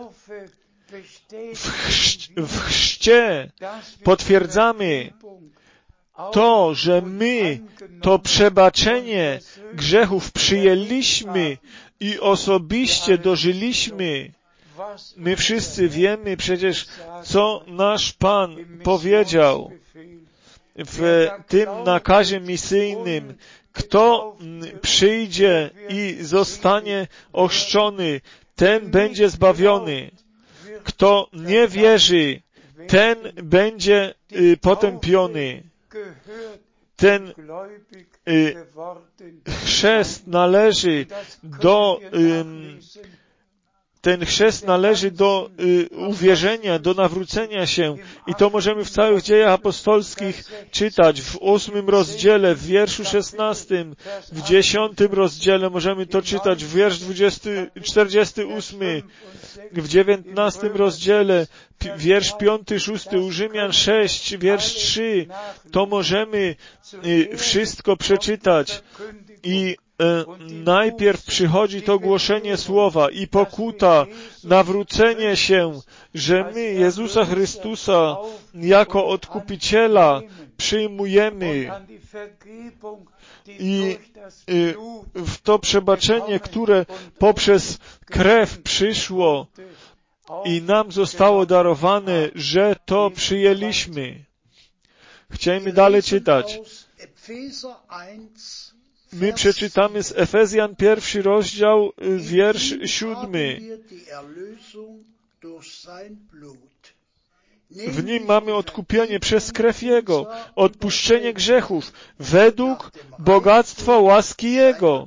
W chrzcie potwierdzamy to, że my to przebaczenie grzechów przyjęliśmy i osobiście dożyliśmy My wszyscy wiemy przecież, co nasz Pan powiedział w tym nakazie misyjnym. Kto przyjdzie i zostanie ochrzczony, ten będzie zbawiony. Kto nie wierzy, ten będzie potępiony. Ten chrzest należy do uwierzenia, do nawrócenia się. I to możemy w całych dziejach apostolskich czytać. W 8 rozdziale, w wierszu 16, w 10 rozdziale możemy to czytać, w wiersz 48, w 19 rozdziale, wiersz 5, 6, u Rzymian 6, wiersz 3. To możemy wszystko przeczytać. I najpierw przychodzi to głoszenie słowa i pokuta, nawrócenie się, że my Jezusa Chrystusa jako Odkupiciela przyjmujemy i w to przebaczenie, które poprzez krew przyszło i nam zostało darowane, że to przyjęliśmy. Chcielibyśmy dalej czytać. My przeczytamy z Efezjan 1 rozdział, wiersz 7. W nim mamy odkupienie przez krew Jego, odpuszczenie grzechów, według bogactwa łaski Jego.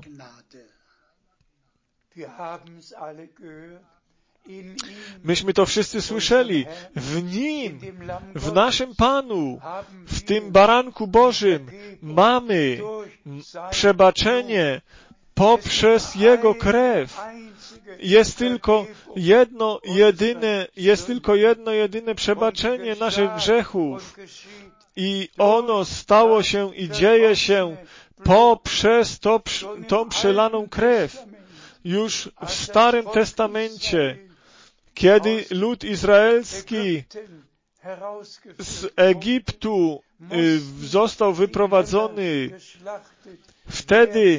Myśmy to wszyscy słyszeli. W Nim, w naszym Panu, w tym Baranku Bożym mamy przebaczenie poprzez Jego krew. Jest tylko jedno jedyne przebaczenie naszych grzechów. I ono stało się i dzieje się poprzez tą przelaną krew. Już w Starym Testamencie, kiedy lud izraelski z Egiptu został wyprowadzony, wtedy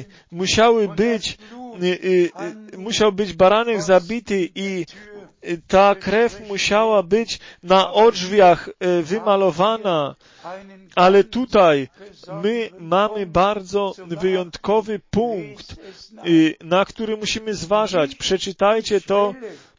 musiał być baranek zabity i ta krew musiała być na odrzwiach wymalowana. Ale tutaj my mamy bardzo wyjątkowy punkt, na który musimy zważać. Przeczytajcie to.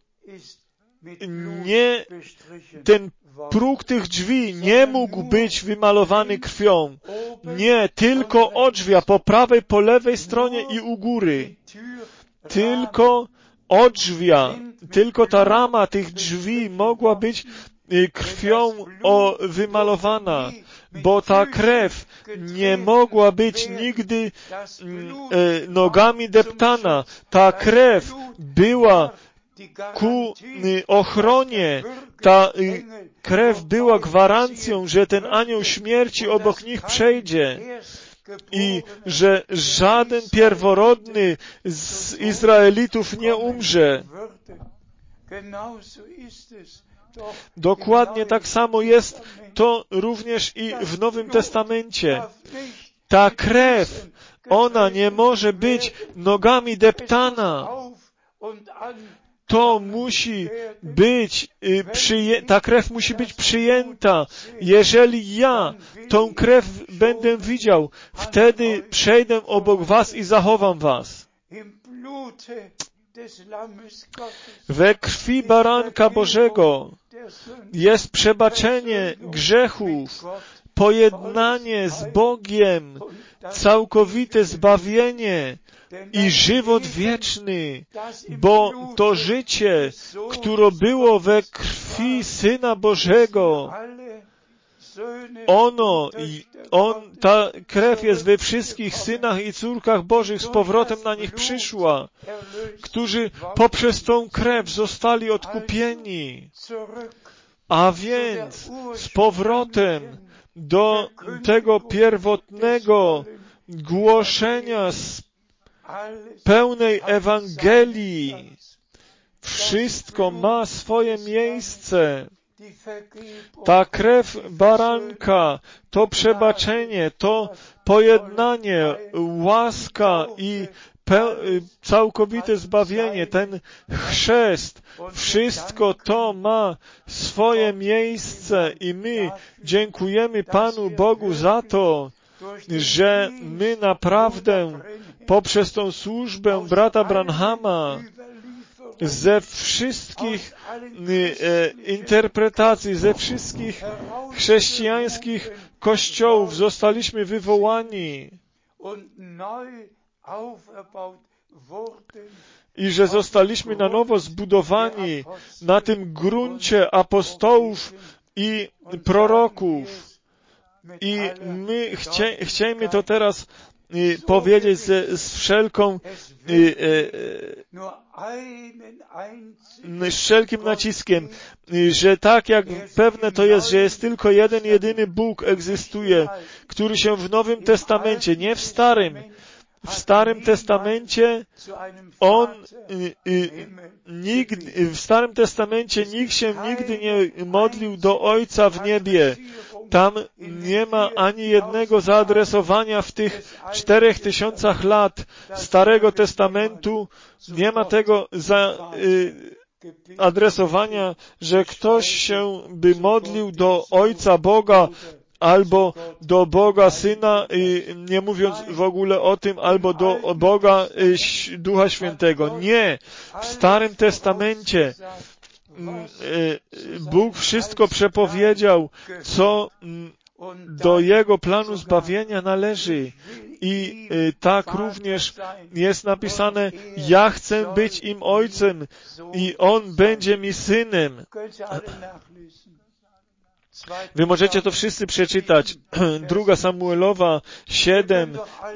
Ten próg tych drzwi nie mógł być wymalowany krwią. Nie, tylko odrzwia po prawej, po lewej stronie i u góry. Tylko odrzwia, tylko ta rama tych drzwi mogła być krwią wymalowana, bo ta krew nie mogła być nigdy nogami deptana. Ta krew była ku ochronie. Ta krew była gwarancją, że ten anioł śmierci obok nich przejdzie i że żaden pierworodny z Izraelitów nie umrze. Dokładnie tak samo jest to również i w Nowym Testamencie. Ta krew, ona nie może być nogami deptana. To musi być, ta krew musi być przyjęta. Jeżeli ja tą krew będę widział, wtedy przejdę obok was i zachowam was. We krwi Baranka Bożego jest przebaczenie grzechów, pojednanie z Bogiem, całkowite zbawienie i żywot wieczny, bo to życie, które było we krwi Syna Bożego, ta krew jest we wszystkich synach i córkach Bożych, z powrotem na nich przyszła, którzy poprzez tą krew zostali odkupieni. A więc z powrotem do tego pierwotnego głoszenia z pełnej Ewangelii. Wszystko ma swoje miejsce. Ta krew baranka, to przebaczenie, to pojednanie, łaska i całkowite zbawienie, ten chrzest, wszystko to ma swoje miejsce i my dziękujemy Panu Bogu za to, że my naprawdę poprzez tą służbę brata Branhama ze wszystkich interpretacji, ze wszystkich chrześcijańskich kościołów zostaliśmy wywołani i że zostaliśmy na nowo zbudowani na tym gruncie apostołów i proroków. I my chcemy to teraz powiedzieć z wszelkim naciskiem, że tak jak pewne to jest, że jest tylko jeden, jedyny Bóg egzystuje, który się w Nowym Testamencie, nie w Starym. W Starym Testamencie w Starym Testamencie nikt się nigdy nie modlił do Ojca w niebie. Tam nie ma ani jednego zaadresowania w tych 4000 lat Starego Testamentu. Nie ma tego zaadresowania, że ktoś się by modlił do Ojca Boga albo do Boga Syna, nie mówiąc w ogóle o tym, albo do Boga Ducha Świętego. Nie. W Starym Testamencie Bóg wszystko przepowiedział, co do Jego planu zbawienia należy. I tak również jest napisane, ja chcę być im ojcem i on będzie mi synem. Wy możecie to wszyscy przeczytać. 2 Samuelowa 7,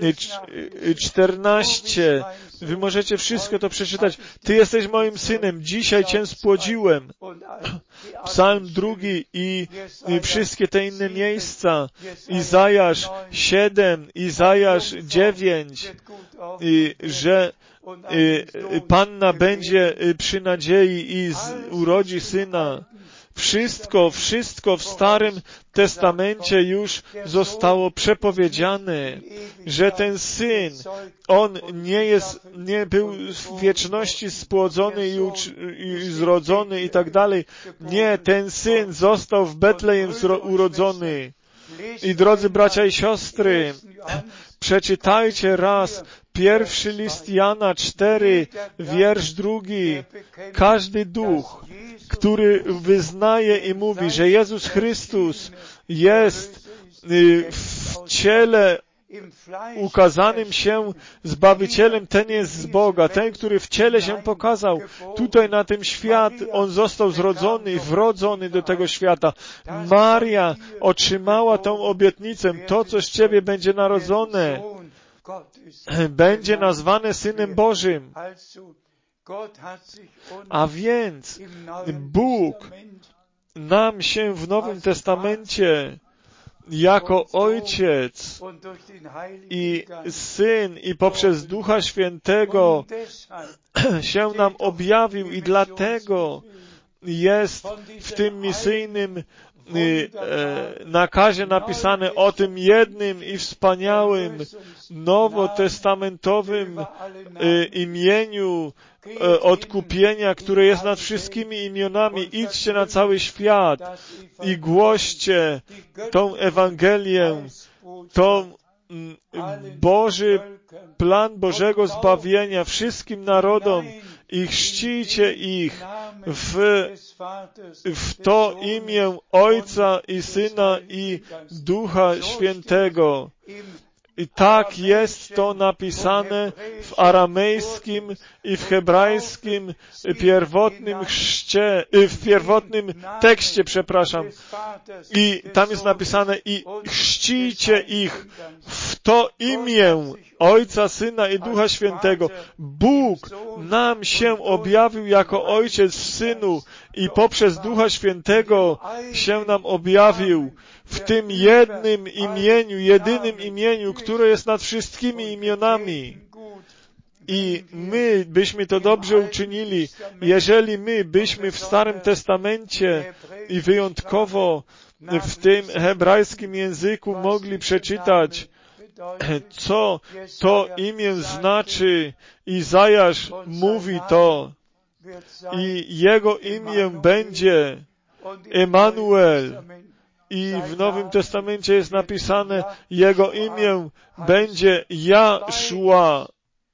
14. Wy możecie wszystko to przeczytać. Ty jesteś moim synem, dzisiaj Cię spłodziłem. Psalm 2 i wszystkie te inne miejsca. Izajasz 7, Izajasz 9. Że Panna będzie przy nadziei i urodzi syna. Wszystko w Starym Testamencie już zostało przepowiedziane, że ten Syn, On nie był w wieczności spłodzony i zrodzony i tak dalej. Nie, ten Syn został w Betlejem urodzony. I drodzy bracia i siostry, przeczytajcie raz pierwszy list Jana 4, wiersz 2. Każdy duch, który wyznaje i mówi, że Jezus Chrystus jest w ciele ukazanym się Zbawicielem, ten jest z Boga, ten, który w ciele się pokazał. Tutaj na tym świat, on został zrodzony, wrodzony do tego świata. Maria otrzymała tą obietnicę, to, co z Ciebie będzie narodzone, będzie nazwane Synem Bożym. A więc Bóg nam się w Nowym Testamencie jako Ojciec i Syn i poprzez Ducha Świętego się nam objawił i dlatego jest w tym misyjnym nakazie napisane o tym jednym i wspaniałym nowotestamentowym imieniu odkupienia, które jest nad wszystkimi imionami. Idźcie na cały świat i głoście tą Ewangelię, tą Boży plan Bożego zbawienia wszystkim narodom i chrzcijcie ich w to imię Ojca i Syna i Ducha Świętego. I tak jest to napisane w aramejskim i w hebrajskim w pierwotnym tekście, I tam jest napisane i chrzcijcie ich w to imię Ojca, Syna i Ducha Świętego. Bóg nam się objawił jako Ojciec w Synu i poprzez Ducha Świętego się nam objawił w tym jednym imieniu, jedynym imieniu, które jest nad wszystkimi imionami. I my byśmy to dobrze uczynili, jeżeli my byśmy w Starym Testamencie i wyjątkowo w tym hebrajskim języku mogli przeczytać co to imię znaczy. Izajasz mówi to. I jego imię będzie Emanuel. I w Nowym Testamencie jest napisane, jego imię będzie Jaszua.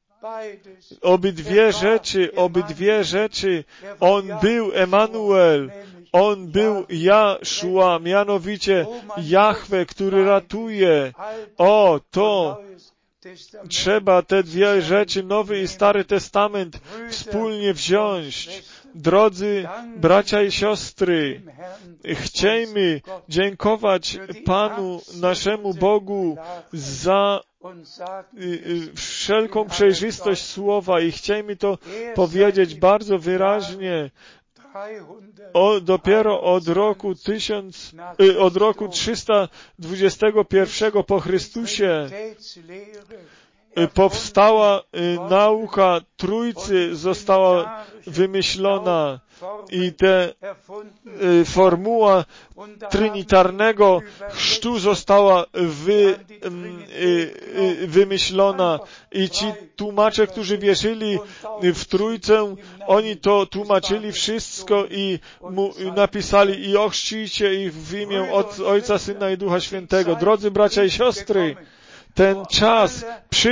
Obydwie rzeczy. On był Emanuel. On był Jaszua, mianowicie Jahwe, który ratuje. To trzeba te dwie rzeczy, Nowy i Stary Testament, wspólnie wziąć. Drodzy bracia i siostry, chciejmy dziękować Panu, naszemu Bogu, za wszelką przejrzystość słowa i chciejmy to powiedzieć bardzo wyraźnie. Dopiero od roku 321 po Chrystusie powstała nauka Trójcy, została wymyślona i formuła trinitarnego chrztu została wymyślona i ci tłumacze, którzy wierzyli w Trójcę, oni to tłumaczyli wszystko i napisali i ochrzcijcie ich w imię Ojca, Syna i Ducha Świętego. Drodzy bracia i siostry, ten czas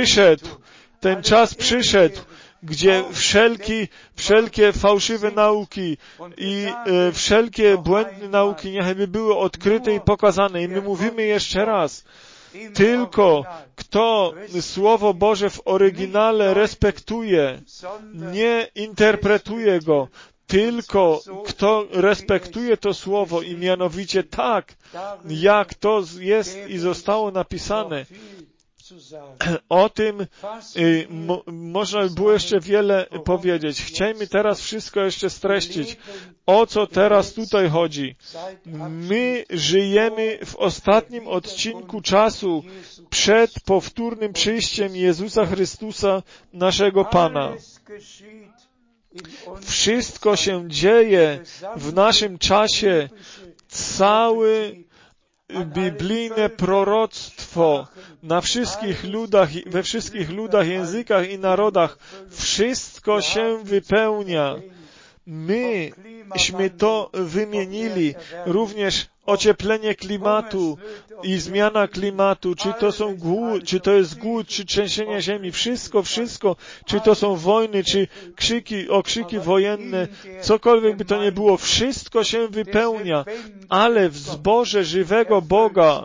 przyszedł, gdzie wszelkie fałszywe nauki i wszelkie błędne nauki niechby były odkryte i pokazane. I my mówimy jeszcze raz, tylko kto Słowo Boże w oryginale respektuje, nie interpretuje go, tylko kto respektuje to Słowo i mianowicie tak, jak to jest i zostało napisane, o tym można by było jeszcze wiele powiedzieć. Chciejmy teraz wszystko jeszcze streścić. O co teraz tutaj chodzi? My żyjemy w ostatnim odcinku czasu przed powtórnym przyjściem Jezusa Chrystusa, naszego Pana. Wszystko się dzieje w naszym czasie. Całe biblijne proroctwo na wszystkich ludach, we wszystkich ludach, językach i narodach, wszystko się wypełnia. Myśmy to wymienili, również ocieplenie klimatu i zmiana klimatu, czy to jest głód, czy trzęsienie ziemi, wszystko, czy to są wojny, czy okrzyki wojenne, cokolwiek by to nie było, wszystko się wypełnia, ale w zborze żywego Boga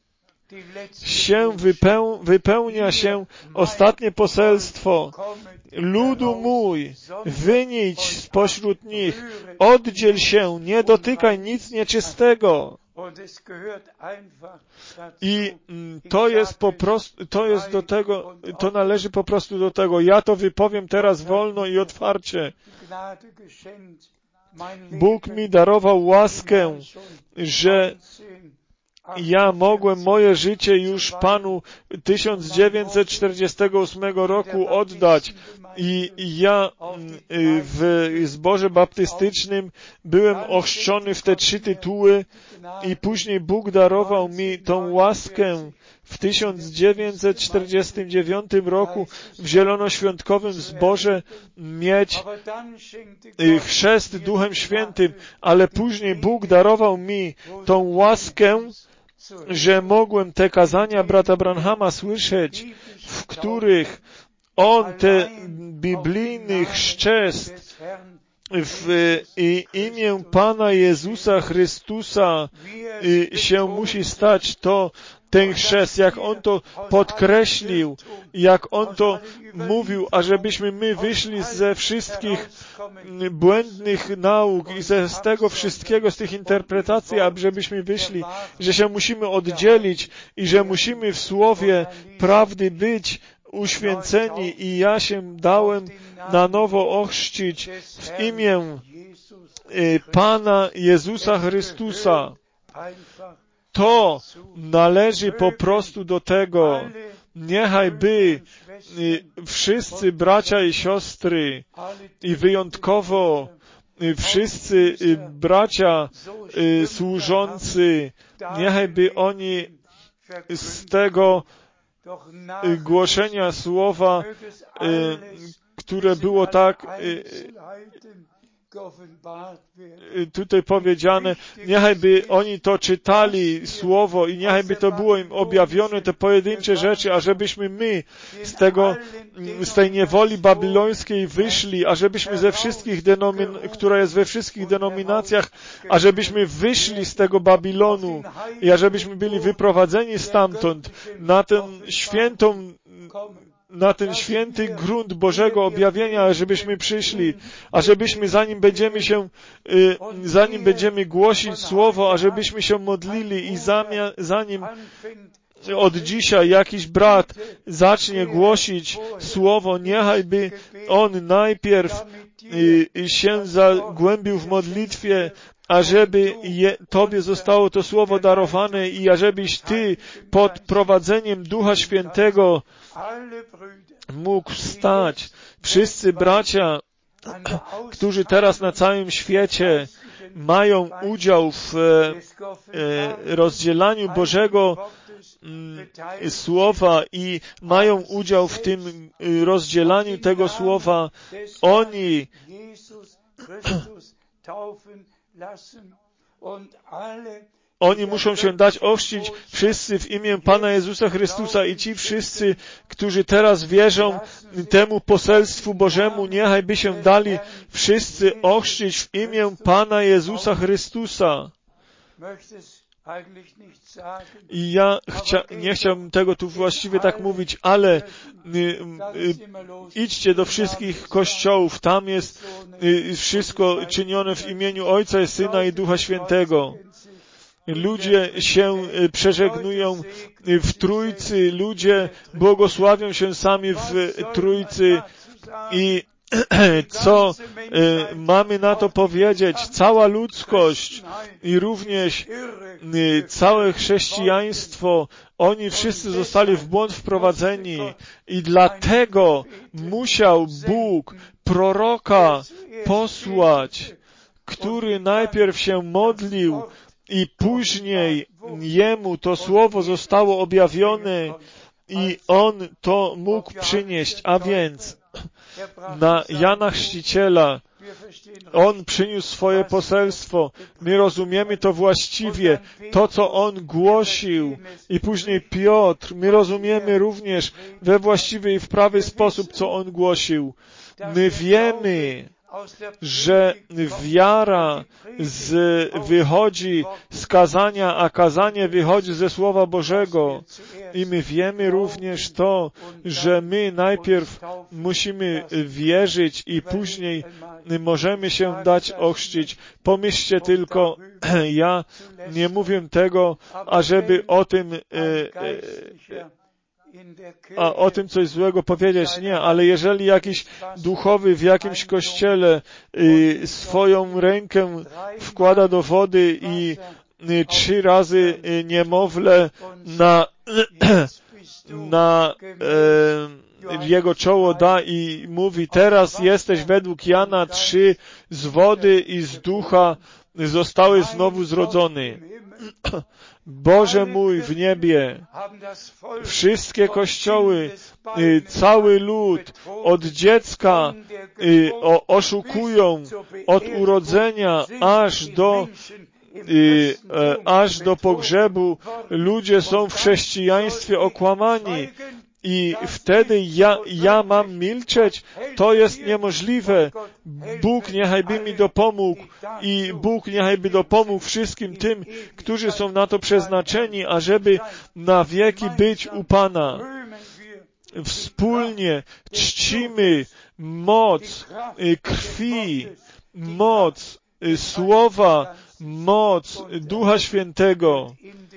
wypełnia się ostatnie poselstwo. Ludu mój, wynijdź spośród nich, oddziel się, nie dotykaj nic nieczystego. I to należy po prostu do tego. Ja to wypowiem teraz wolno i otwarcie. Bóg mi darował łaskę, że ja mogłem moje życie już Panu 1948 roku oddać i ja w zborze baptystycznym byłem ochrzczony w te 3 tytuły i później Bóg darował mi tą łaskę w 1949 roku w zielonoświątkowym zborze mieć chrzest Duchem Świętym, ale później Bóg darował mi tą łaskę, że mogłem te kazania brata Branhama słyszeć, w których on te biblijnych chrzest w imię Pana Jezusa Chrystusa się musi stać ten chrzest, jak on to podkreślił, jak on to mówił, ażebyśmy my wyszli ze wszystkich błędnych nauk i z tego wszystkiego, z tych interpretacji, ażebyśmy wyszli, że się musimy oddzielić i że musimy w słowie prawdy być uświęceni i ja się dałem na nowo ochrzcić w imię Pana Jezusa Chrystusa. To należy po prostu do tego. Niechaj by wszyscy bracia i siostry i wyjątkowo wszyscy bracia służący, niechaj by oni z tego głoszenia słowa, które było tak tutaj powiedziane, niechajby oni to czytali, słowo, i niechajby to było im objawione, te pojedyncze rzeczy, ażebyśmy my z tej niewoli babilońskiej wyszli, ażebyśmy ze wszystkich która jest we wszystkich denominacjach, ażebyśmy wyszli z tego Babilonu i ażebyśmy byli wyprowadzeni stamtąd na ten święty grunt Bożego objawienia, żebyśmy przyszli, ażebyśmy zanim będziemy głosić Słowo, ażebyśmy się modlili i zanim od dzisiaj jakiś brat zacznie głosić Słowo, niechajby on najpierw się zagłębił w modlitwie, ażeby Tobie zostało to Słowo darowane i ażebyś Ty pod prowadzeniem Ducha Świętego mógł wstać. Wszyscy bracia, którzy teraz na całym świecie mają udział w rozdzielaniu Bożego Słowa i mają udział w tym rozdzielaniu tego Słowa, oni muszą się dać ochrzcić wszyscy w imię Pana Jezusa Chrystusa i ci wszyscy, którzy teraz wierzą temu poselstwu Bożemu, niechajby się dali wszyscy ochrzcić w imię Pana Jezusa Chrystusa. I ja nie chciałbym tego tu właściwie tak mówić, ale idźcie do wszystkich kościołów, tam jest wszystko czynione w imieniu Ojca i Syna i Ducha Świętego. Ludzie się przeżegnują w Trójcy, ludzie błogosławią się sami w Trójcy i co mamy na to powiedzieć? Cała ludzkość i również całe chrześcijaństwo, oni wszyscy zostali w błąd wprowadzeni i dlatego musiał Bóg proroka posłać, który najpierw się modlił i później jemu to słowo zostało objawione i on to mógł przynieść, a więc na Jana Chrzciciela on przyniósł swoje poselstwo. My rozumiemy to właściwie, to co on głosił i później Piotr. My rozumiemy również we właściwy i w prawy sposób, co on głosił. My wiemy, że wiara wychodzi z kazania, a kazanie wychodzi ze Słowa Bożego. I my wiemy również to, że my najpierw musimy wierzyć i później możemy się dać ochrzcić. Pomyślcie tylko, ja nie mówię tego, ażeby o tym coś złego powiedzieć. Nie, ale jeżeli jakiś duchowy w jakimś kościele swoją rękę wkłada do wody i 3 razy niemowlę na jego czoło da i mówi, teraz jesteś według Jana 3 z wody i z ducha zostałeś znowu zrodzony. Boże mój w niebie, wszystkie kościoły, cały lud od dziecka oszukują od urodzenia aż do pogrzebu. Ludzie są w chrześcijaństwie okłamani. I wtedy ja mam milczeć? To jest niemożliwe. Bóg niechajby mi dopomógł i Bóg niechajby dopomógł wszystkim tym, którzy są na to przeznaczeni, ażeby na wieki być u Pana. Wspólnie czcimy moc krwi, moc Słowa, moc Ducha Świętego.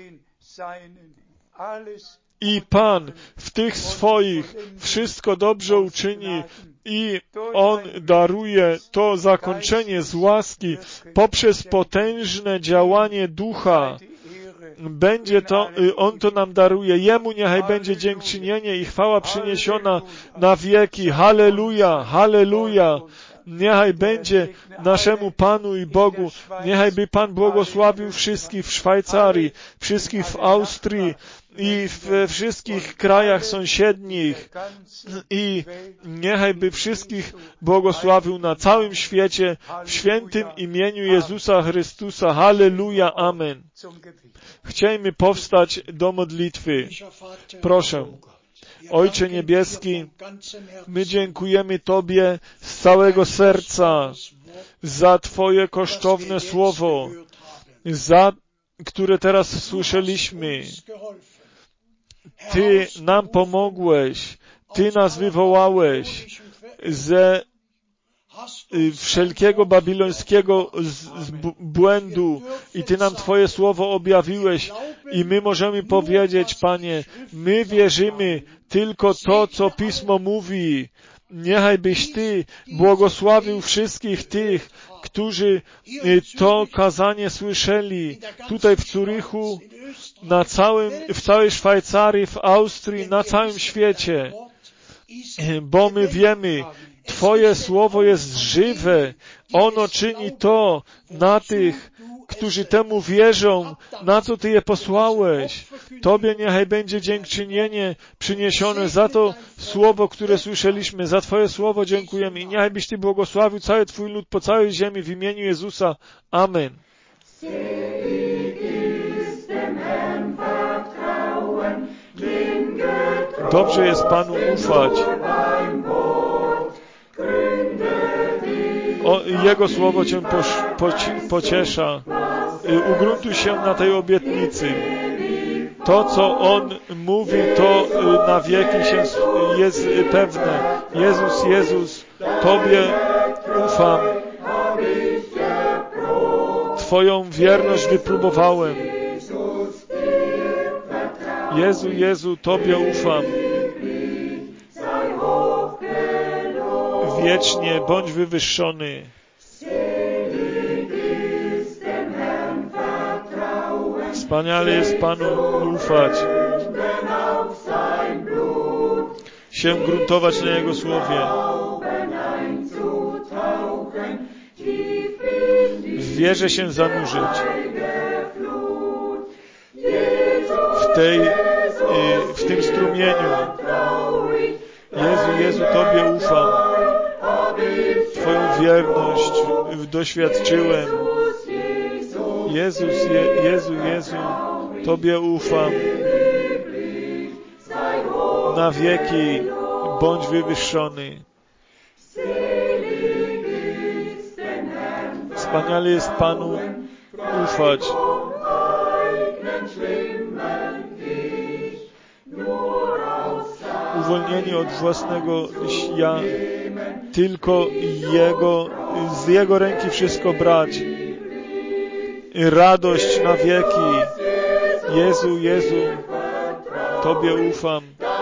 I Pan w tych swoich wszystko dobrze uczyni i On daruje to zakończenie z łaski poprzez potężne działanie Ducha. On to nam daruje. Jemu niechaj będzie dziękczynienie i chwała przyniesiona na wieki. Halleluja, halleluja. Niechaj będzie naszemu Panu i Bogu, niechaj by Pan błogosławił wszystkich w Szwajcarii, wszystkich w Austrii i we wszystkich krajach sąsiednich i niechaj by wszystkich błogosławił na całym świecie w świętym imieniu Jezusa Chrystusa. Halleluja, amen. Chciejmy powstać do modlitwy. Proszę. Ojcze Niebieski, my dziękujemy Tobie z całego serca za Twoje kosztowne słowo, za które teraz słyszeliśmy. Ty nam pomogłeś, Ty nas wywołałeś ze wszelkiego babilońskiego błędu i Ty nam Twoje słowo objawiłeś i my możemy powiedzieć, Panie, my wierzymy tylko to, co Pismo mówi. Niechaj byś Ty błogosławił wszystkich tych, którzy to kazanie słyszeli tutaj w Zurychu, w całej Szwajcarii, w Austrii, na całym świecie, bo my wiemy, Twoje słowo jest żywe. Ono czyni to na tych, którzy temu wierzą, na co Ty je posłałeś. Tobie niechaj będzie dziękczynienie przyniesione za to słowo, które słyszeliśmy. Za Twoje słowo dziękujemy i niechaj byś Ty błogosławił cały Twój lud po całej ziemi w imieniu Jezusa. Amen. Dobrze jest Panu ufać. Jego słowo Cię pociesza. Ugruntuj się na tej obietnicy. To, co On mówi, to na wieki się jest pewne. Jezus, Tobie ufam. Twoją wierność wypróbowałem. Jezu, Tobie ufam. Wiecznie bądź wywyższony. Wspaniale jest Panu ufać, się gruntować na Jego słowie, w wierze się zanurzyć, w tym strumieniu. Jezu, Tobie ufam. Twoją wierność doświadczyłem. Jezu, Tobie ufam. Na wieki bądź wywyższony. Wspaniale jest Panu ufać. Uwolnieni od własnego ja, tylko z Jego ręki wszystko brać. Radość na wieki. Jezu, Tobie ufam.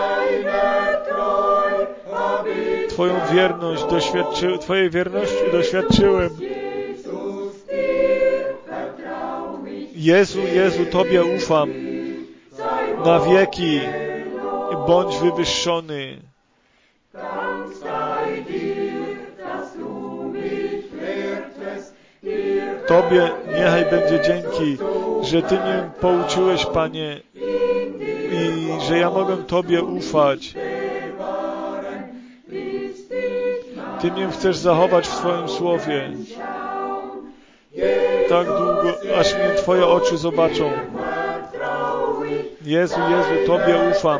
Twojej wierności doświadczyłem. Jezu, Tobie ufam. Na wieki bądź wywyższony. Tobie niechaj będzie dzięki, że Ty mnie pouczyłeś, Panie, i że ja mogę Tobie ufać. Ty mnie chcesz zachować w Twoim słowie. Tak długo, aż mnie Twoje oczy zobaczą. Jezu, Tobie ufam.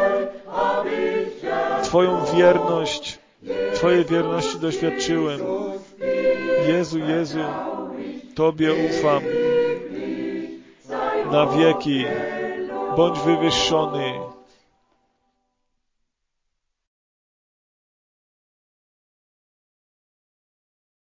Twojej wierności doświadczyłem. Jezu, Tobie ufam. Na wieki bądź wywyższony.